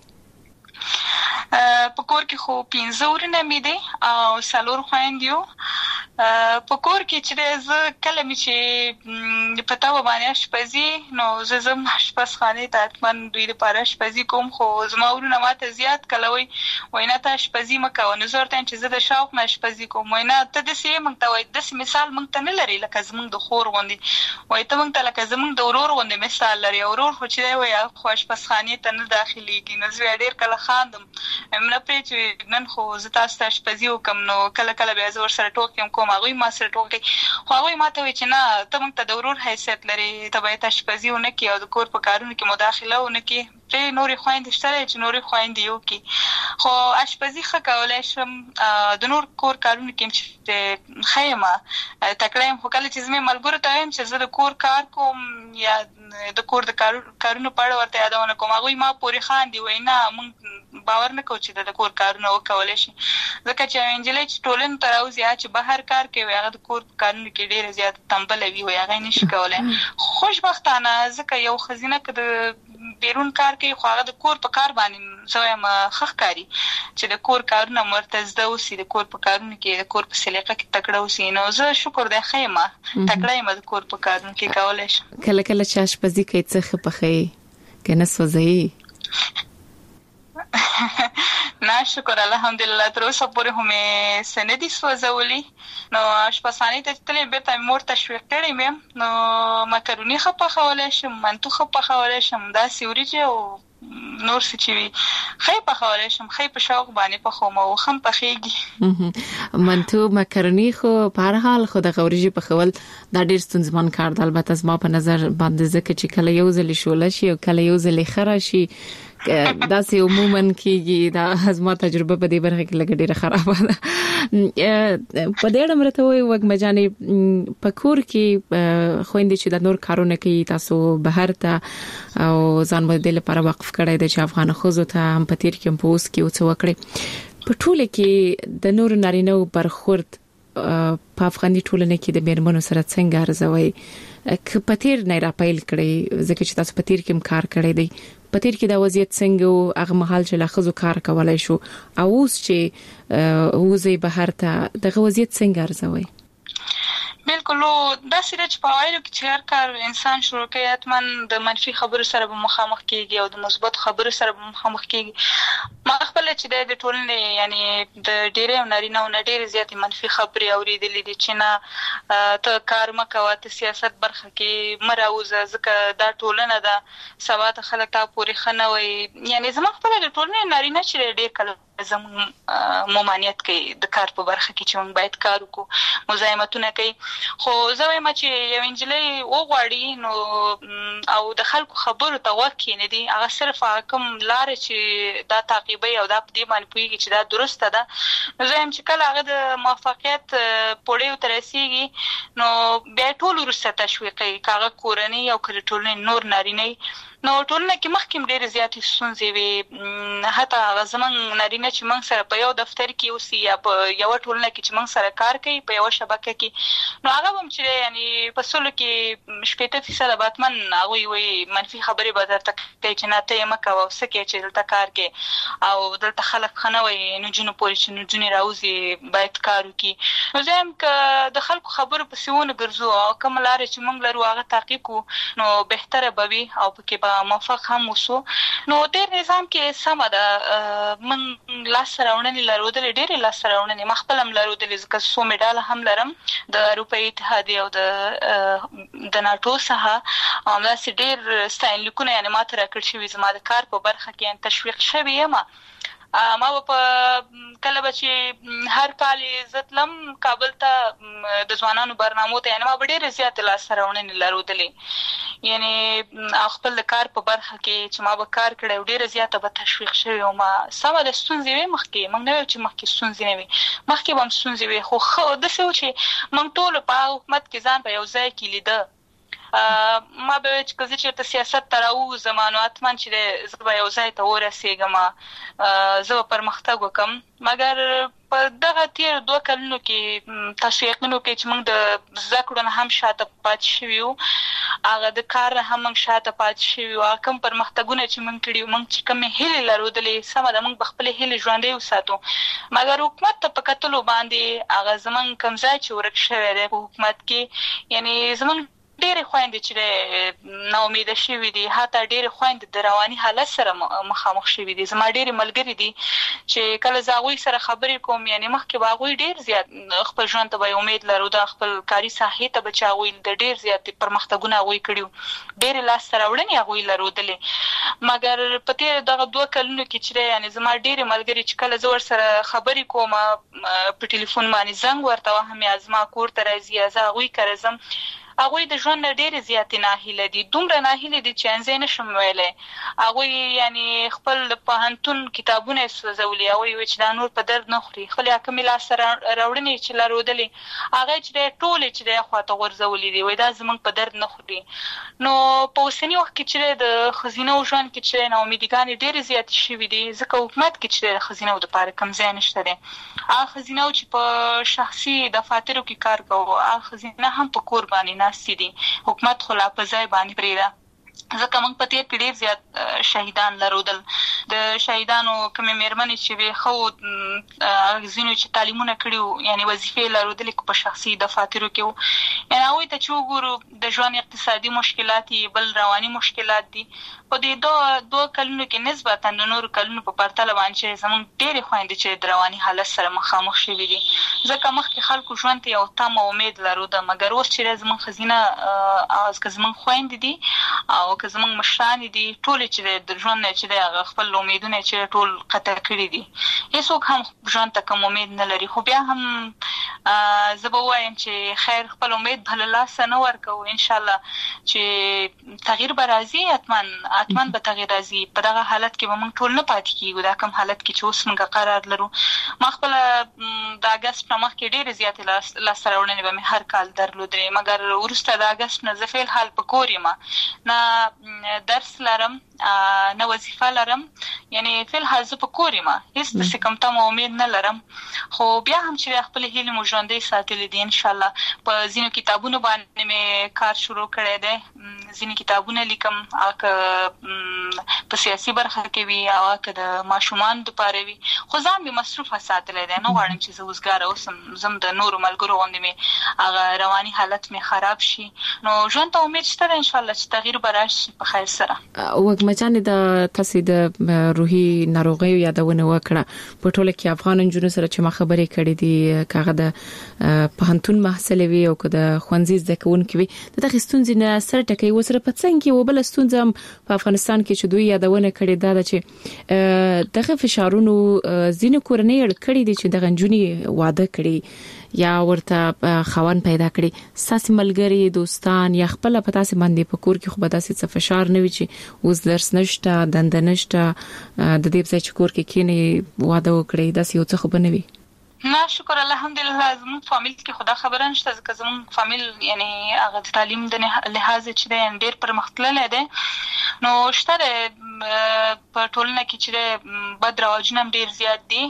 په کور کې خو پنځه ورونه مې دي او څلور خویندې یو. په کور کې چې زه کله مې چې په تاوه باندې اشپزي، نو زه ځم اشپزخانې ته، حتما دوی لپاره اشپزي کوم. خو زما ورونه ماته زیات کله وایي وایي نه ته اشپزي مه کوه، نو زه ورته وایم چې زه د شوق نه اشپزي کوم. وایي نه ته داسې یې، موږ ته وایي داسې مثال موږ ته نه لري لکه زموږ د خور غوندې، وایي ته موږ ته لکه زموږ د ورور غوندې مثال لري. ورور خو چې دی وایي خو اشپزخانې ته نه داخلېږي. نو زه ډېر کله خاندم، نه پرې چې نن خو زه تاسو ته اشپزي وکړم، نو کله کله بیا زه ورسره ټوکې کوم، هغوی ما سره ټوکې، خو هغوی ما ته وایي چې نه ته موږ ته د ورور حیثیت لري، ته باید اشپزي ونه کړي او د کور په کارونو کې مداخله ونه کړي. پرې نورې خویندې شته دی چې نورې خویندې یې وکړي، خو اشپزي ښه کولی شم. د نور کور کارونو کې چې ښه یم، تکړه یم. خو کله چې زه مې ملګرو ته وایم چې زه د کور کار کوم یا د کور د کارونو په اړه ورته یادونه کوم، هغوی ما پورې خاندي، وایي نه موږ باور نه کوو چې د کور کارونه وکولی شي. ځکه چې یوه نجلۍ چې ټولنې ته راوځي چې بهر کار کوي، هغه د کور په کارونو کې ډېره زیاته تنبله وي، وایي هغه یې نه شي کولی. خوشبختانه ځکه یو ښځینه که د بیرون کار کوي، خو هغه د کور په کار باندې زه وایم ښه ښکاري چې د کور کارونه ورته زده اوسي، د کور په کارونو کې د کور په سلیقه کې تکړه اوسي. نو زه شکر دی ښه یم، تکړه یم د کور په کارونو کې کولی شم. کله کله چې اشپزي کوي څه ښه پخوي که نه سوځوي؟ نه شکر الحمدلله، تر اوسه پورې خو مې څه نه دي سوځولي. نو اشپزخانې ته چې تللې بېرته مې مور تشویق کړې مې، نو مکروني ښه پخولی شم، منتو ښه پخولی شم، داسې وریجې او نور څه چې وي ښه یې پخولی شم، ښه یې په شوق باندې پخوم او ښه هم پخېږي. منتو مکروني خو په هر حال خو دغه وریجې پخول دا ډېر ستونزمن کار دی. البته زما په نظر باندې ځکه چې کله یو ځل شوله شي او کله یو ځل ښه راشي داسې عموما کېږي. دا زما تجربه په دې برخه کې لږ ډېره خرابه ده. په دې اړه مرته وایي وږمه جانې، په کور کې خویندې چې د نور کارونه کوي، تاسو بهر ته او ځان به دې لپاره وقف کړی دی چې افغان ښځو ته هم په تېر کې هم په اوس کې څه وکړي. په ټوله کې د نورو نارینه‌و برخورد په افغاني ټولنه کې د میرمنو سره څنګه ارزوي؟ که په تېر نه راپیل کړئ، ځکه چې تاسو په تېر کې هم کار کړی دی، په تېر کې دا وضعیت څنګه و، هغه مهال چې لا ښځو کار کولی شو او اوس چې وځئ بهر ته، دغه وضعیت څنګه ارزوئ؟ بالکل داسې ده چې په اوایلو کې چې هر کار انسان شروع کوي، حتما د منفي خبرو سره به مخامخ کېږي او د مثبت خبرو سره به مخامخ کېږي. ما خپله چې د ټولنې یعنې د ډېری نارینه‌و نه ډېرې زیاتې منفي خبرې اورېدلې دي چې نه ته کار مه کوه، ته سیاست برخه کې مه راوځه، ځکه دا ټولنه ده، سبا ته خلک تا پورې ښه نه وایي. یعنې زما خپله د ټولنې نارینه چې ډېر کله زموږ ممانعت کوي د کار په برخه کې چې موږ باید کار وکړو، مزاحمتونه کوي. خو زه وایم چې یو نجلۍ وغواړي نو او د خلکو خبرو ته غوږ کښېنږدي، هغه صرف هغه کوم لارې چې دا تعقیبوي او دا په دې باندې پوهېږي چې دا درسته ده، نو زه وایم چې کله هغه د موفقیت پوړیو ته رسېږي نو بیا ټول وروسته تشویقوي، که هغه کورنۍ او که د ټولنې نور نارینه نو ټولنه کې مخکې ډېر زیاتې ستونزې وي، حتی زمونږ نارینه چې موږ سره په یو دفتر کې اوسي یا په یو ټولنه کې چې موږ سره کار کوي په یو شبکه کې، نو هغه هم چې یعنی په سلو کې شپږ فیصد باتمن هغه وي منفي خبرې به درته کوي چې نه ته یې مکه او سکه چې دلته کار کوي او دلته خلک خنوي نو جنو پوری چې نو جنې راوځي باید کار وکړي. نو زم ک د خلکو خبرو په سیونه ګرځو او کوم لارې چې موږ لرو هغه تعقیب کو نو بهتره بوي او پکې به موافق هم وسو. نو ډېر نظام کې سم ده من لاس راوړنې لرو د ډېر لاس راوړنې مخبلم لرو د لزکه سو میډال هم لرم د اروپאי اتحادیه او د د ناتو څخه او دا سې ډېر ستاین لیکونه یعنی ماته راکړ شوی زما د کار په برخه کې تشویق شوی یم. ما په کله چې هر کال زتلم کابل ته د ځوانانو برنامو ته یعنی ما ډېر زیات لاس راوړنې لرودلې یعنی خپل کار په برخه کې چې ما به کار کړی ډېر زیات به تشویق شوی او ما سم د ستونزې وي مخکې موږ نه چې مخکې ستونزې نه وي مخکې به هم ستونزې وي خو خو د څه چې موږ ټول په حکومت کې ځان په یو ځای کې لیده ما به چې کله چې سیاست تراو زمانو اتمن چې زه یو ځای ته ورسېږم زه پرمختګ وکم مګر په دغه تیر دوه کلونو کې تاسو یقینو کې چې موږ د ذکرونه هم شاته پات شویو هغه د کار هم موږ شاته پات شویو کوم پرمختګونه چې موږ کړیو موږ چې کوم هیله لرودلې سم د موږ بخپل هیله ژوندۍ وساتو مګر حکومت ته په کتلو باندې هغه زمون کم ځای چې ورک شوی دی په حکومت کې یعنی زمون ډېر خويندې چې نو امید شوي دي حتی ډېر خويندې د رواني حالت سره مخامخ شوي دي زما ډېر ملګری دي چې کله زاوی سره خبرې کوم یعنی مخکې باغوي ډېر زیات خپل ژوند ته به امید لرو د خپل کاري ساحې ته بچاوي د ډېر زیات پرمختګونه غوي کړیو ډېر لاس سره وړنې غوي لرودلې مګر په تیر دغه دوه کلونو کې چې یعنی زما ډېر ملګری چې کله زور سره خبرې کوم په ټلیفون باندې زنګ ورته وهم یا زما کور ته راځي یا زه غوي کړم هغه د ژوند ډېر زیات ناهیله دي دومره ناهیله دي چې انځ نه شم ویلې هغه یعنی خپل پهنتون کتابونه سوزولي او یو چې د نور په درد نه خوري خپل حکم لا سره راوړنې چې لرودلې هغه چې ټول چې د خواته غرزولي دي وای دا زمونږ په درد نه خوري. نو په اوسنی وخت کې چې د خزینه او ژوند کې چې نو امیدګان ډېر زیات شوي دي ځکه حکومت کې چې د خزینه او د پاره کم ځای نشته دي هغه خزینه چې په شخصي دفاترو کې کار کوي هغه خزینه هم په قرباني ناسي دي حکومت خلا په ځای باندې پریدا ځکه موږ په تیر کې ډېر زیات شهیدان لرودل د شهیدانو کوم مېرمنې چې وي خو غزینو چې تعلیمونه کړیو یعنی وظیفې لرودل په شخصي دفاترو کې یعنی هغه ته چې وګورو د ژوند اقتصادي مشکلات بل رواني مشکلات دي په دې دوه دوه کلونو کې نسبتا د نور کلونو په پرتله باندې زموږ ډېر خويندې چې د رواني حالت سره مخامخ شوي دي ځکه مخکې خلکو ژوند ته یو تام امید لرود مګر اوس چې زموږ خزینه از که زموږ خويندې دي او که زموږ مشران دي ټول چې د ژوند نه چې د خپل امیدونه چې ټول قطع کړی دي هیڅوک هم ژوند ته کوم امید نه لري خو بیا هم زه به وایم چې خیر خپل امید بل الله نه ورکو ان شاء الله چې تغییر به راځي اتمن اتمن به تغییر راځي په دغه حالت کې به موږ ټول نه پاتې کیږو دا کوم حالت کې چې اوس موږ قرار لرو ما خپل د اگست په مخ کې ډېر زیات لاس راوړنې به مې هر کال درلودې مګر ورسته د اگست نه زه فعل حال په کور یم نه درس لرم نه وظیفه لرم یعنی فعل حال زه په کور یم هیڅ د کوم تم امید نه لرم خو بیا هم چې خپل هیله مو ژوندۍ ساتلې دي ان شاء الله په ځینو کتابونو باندې مې کار شروع کړی دی ځینې کتابونه لیکم اګه په سیاسي برخه کې وي او اګه د ماشومان لپاره وي خو ځان مې مصروفه ساتلې ده نو غواړم چې زه وزګار اوسم زم د نورو ملګرو غوندې مې هغه رواني حالت مې خراب شي نو ژوند ته امید شته ان شاء الله چې تغییر به راشي په خیر سره. وګمچانې د تاسو د روحي ناروغیو یادونه وکړه په ټوله کې افغان انجونو سره چې ما خبرې کړې دي کاغه د پهنتون محصل وي او که د خوندزي زده کوونکي وي د تخستونځ نه سره ټکی وسره په څنګه کې وبل ستونزم په افغانستان کې چې دوی یادونه کړې ده چې دغه فشارونو زینو کورنۍ اړ کړې دي چې د غنجونی واده کړي یا ورته خوان پیدا کړي ساسي ملګری دوستان یا خپل پتا سي باندې په کور کې خو به داسې څه فشار نه وي چې اوس درس نشته دند نشته د دې ځای چې کور کې کینی واده وکړي داسې یو څه خو بنوي نه شکر الحمدلله زموږ فامیل کې خدا خبره نشته ځکه زموږ فامیل یعنی هغه تعلیم د لحاظ چې د ډېر پرمختللی دی نو شته په ټولنه کې چې بد رواجونه ډېر زیات دي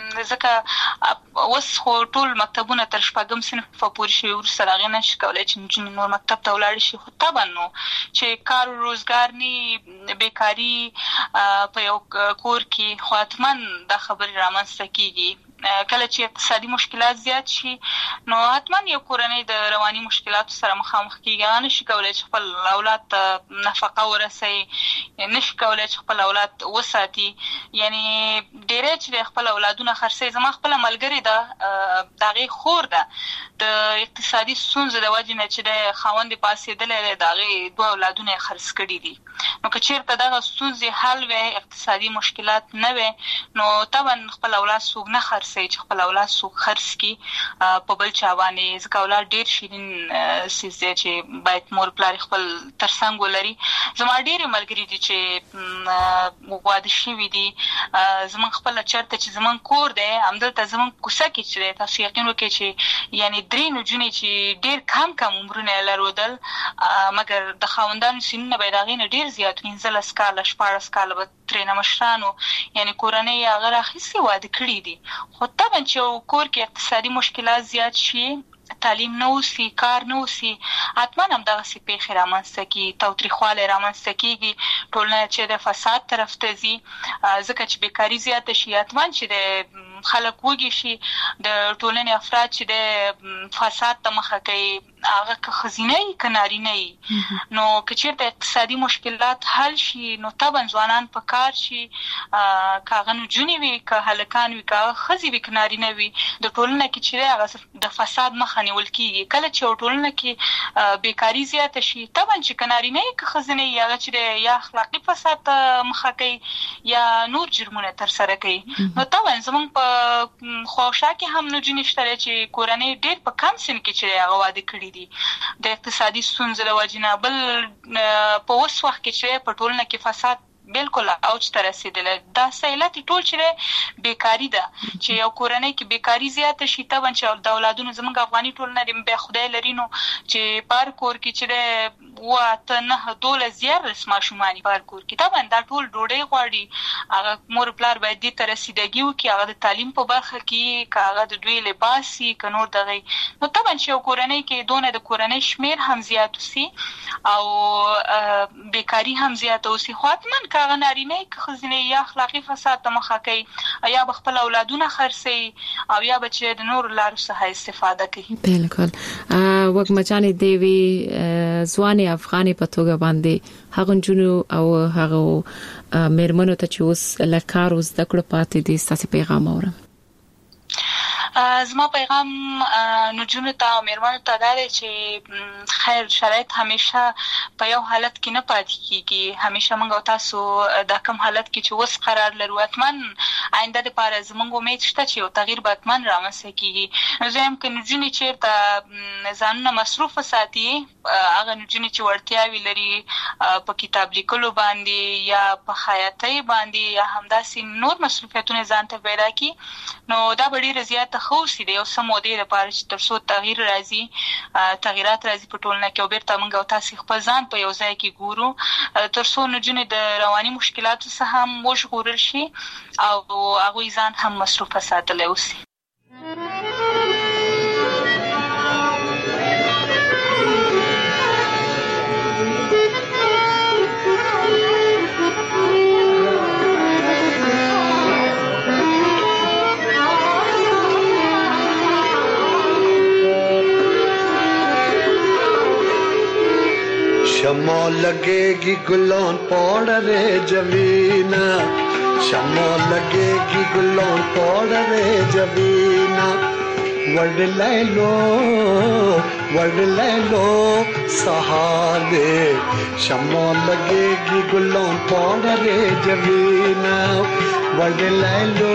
ځکه اوس خو ټول مکتبونه تر شپږم صنف پورې شوي وروسته د هغې نه شي کولی چې نجونې نور مکتب ته ولاړې شي خو طبعا نو چې کار روزګار نه بیکاري په یو کور کې خو حتما دا خبرې رامنځته کېږي کله چې اقتصادي مشکلات زیات شي نو حتما یو کورنۍ د رواني مشکلاتو سره مخامخ کېږي نشي کولی چې خپل اولاد ته نفقه ورسوي نشي کولی چې خپل اولاد وساتي یعنی ډېری چې خپل اولادونه خرڅوي زما خپله ملګرې ده د هغې خور ده د اقتصادي ستونزو د وجې نه چې د خاوند یې پاڅېدلی دی د هغې دوه اولادونه یې خرڅ کړي دي نو که چېرته دغه ستونزې حل وی اقتصادي مشکلات نه وی نو طبعا خپل اولاد څوک نه خرڅوي چې خپل اولاد څوک خرڅ کړي په بل چا باندې ځکه اولاد ډېر شیرین څیز دی چې باید مور پلار خپل تر څنګ ولري زما ډېرې ملګري دي چې واده شوي دي زموږ خپله چېرته چې زموږ کور دی همدلته زموږ کوڅه کې چې دی تاسو یقین وکړئ چې یعنې درې نجونې چې ډېر کم کم عمرونه یې لرودل مګر د خاوندانو سنونه به یې د هغې نه ډېر زیات پنځلس کاله شپاړس کاله به ترېنه مشرانو یعنې کورنۍ یې هغه راخیستې واده کړي دي خو طبعا چې یو کور کې اقتصادي مشکلات زیات شي تعلیم نه وسي کار نه وسي حتما همدغسې پیښې رامنځته کېږي تاوتریخوالی رامنځته کېږي ټولنه چې د فساد طرف ته ځي ځکه چې بیکاري زیاته شي حتما چې د خلک وږي شي د ټولنې افراد چې د فساد ته مخه کوي هغه که ښځینه وي که نارینه وي نو که چېرته اقتصادي مشکلات حل شي نو طبعا ځوانان په کار شي که هغه نجونې وي که هلکان وي که هغه ښځې وي که نارینه وي د ټولنه کې چې دی هغه د فساد مخه نیول کېږي کله چې یو ټولنه کې بیکاري زیاته شي طبعا چې که نارینه وي که ښځینه وي هغه چې دی یا اخلاقي فساد ته مخه کوي یا نور جرمونه ترسره کوي نو طبعا زموږ په خواوشا کې هم نجونې شته چې کورنۍ ډېر په کم سن کې چې هغه واده کړي دي د اقتصادي ستونزو له وجې نه بل په اوس وخت کې چې په ټولنه کې فساد بالکل اوج ته رسېدلی دا علت ټول چې بیکاري ده چې یو کورنۍ کې بیکاري زیاته شي طبعا چې د اولادونو زموږ افغاني ټولنه د بیا خدای لري نو چې په هر کور کې چې دی اووه اته نهه دولس زیارلس ماشومان په هر کور کې طبعا دا ټول ډوډۍ غواړي هغه مور پلار باید دې ته رسیدګي وکړي هغه د تعلیم په برخه کې که هغه د دوی لباس وي که نور دغې نو طبعا چې یو کورنۍ کې دونه د کورنۍ شمېر هم زیات وسي او بیکاري هم زیاته وسي خو حتما که هغه نارینه که ښځینه یا اخلاقي فساد ته مخه کوي یا به خپل اولادونه خرڅوي او یا به چې د نورو لارو څخه استفاده کوي بالکل وګمه جانې دیوی ځوانې افغاني په توګه باندې هغه نجونو او هغه مېرمنو ته چې اوس له کار او زده کړو پاتې دي ستاسو پیغام اورم زما پیغام نجونو ته او مېرمنو ته دا دی چې خیر شرایط همیشه په یو حالت کې نه پاتې کېږي همیشه موږ او تاسو دا کوم حالت کې چې اوس قرار لرو حتما آینده دپاره زموږ امید شته چې یو تغییر به حتما رامنځته کېږي نو زه یم که نجونې چېرته ځانونه مصروف وساتي هغه نجونې چې وړتیاوې لري په کتاب لیکلو باندې یا په خیاطۍ باندې یا همداسې نور مصروفیتونه ځان ته پیدا کړي نو دا به ډېره زیاته ښه اوسي د یو څه مودې لپاره چې تر څو تغییر راځي تغیرات راځي په ټولنه کې او بېرته موږ او تاسې خپل ځان په یو ځای کې ګورو تر څو نجونې د رواني مشکلاتو څخه هم وژغورل شي او هغوی ځان هم مصروفه ساتلی اوسي शमा लगेगी गुलान पौड़ रे जमीना शमा लगेगी गुलान पौड़ रे जमीना वर्ड ले लो वर्ड ले लो सहारे शमा लगेगी गुलान पौड़ रे जमीना वर्ड ले लो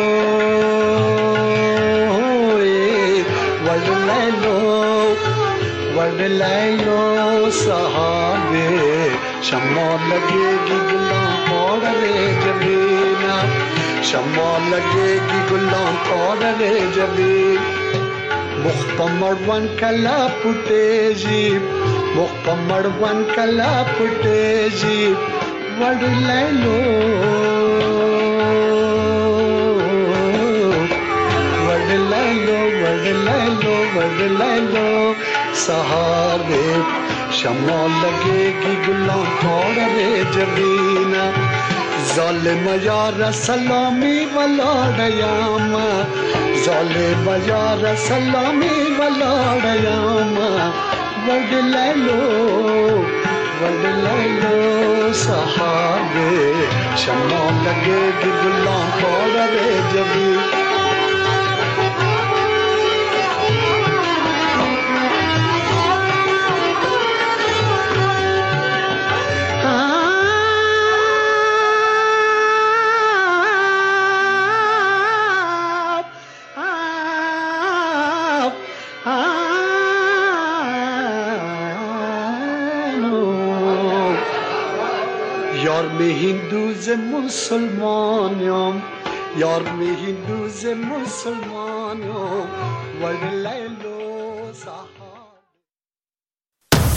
वर्ड ले लो वर्ड ले लो सहारे शमा लगेगी गुलाम पौड़ रे जमीना शमा लगेगी गुलाम पारे जबी मुख्तमर वन कला पुटेजी मुख्तमर वन कला पुटेजी वड लैलो वड लैलो वड लैलो वड लैलो सहारे शमा लगेगी गुलाम पारे जबीना ज़ालिम यार सलामी वलाड़यामा ज़ालिम यार सलामी वलाड़यामा वड लैलो वड लैलो सहाबे शमा लगेगी गुलाम पारे जबी यार में हिंदू से मुसलमान यार में हिंदू से मुसलमान वड ले लो सा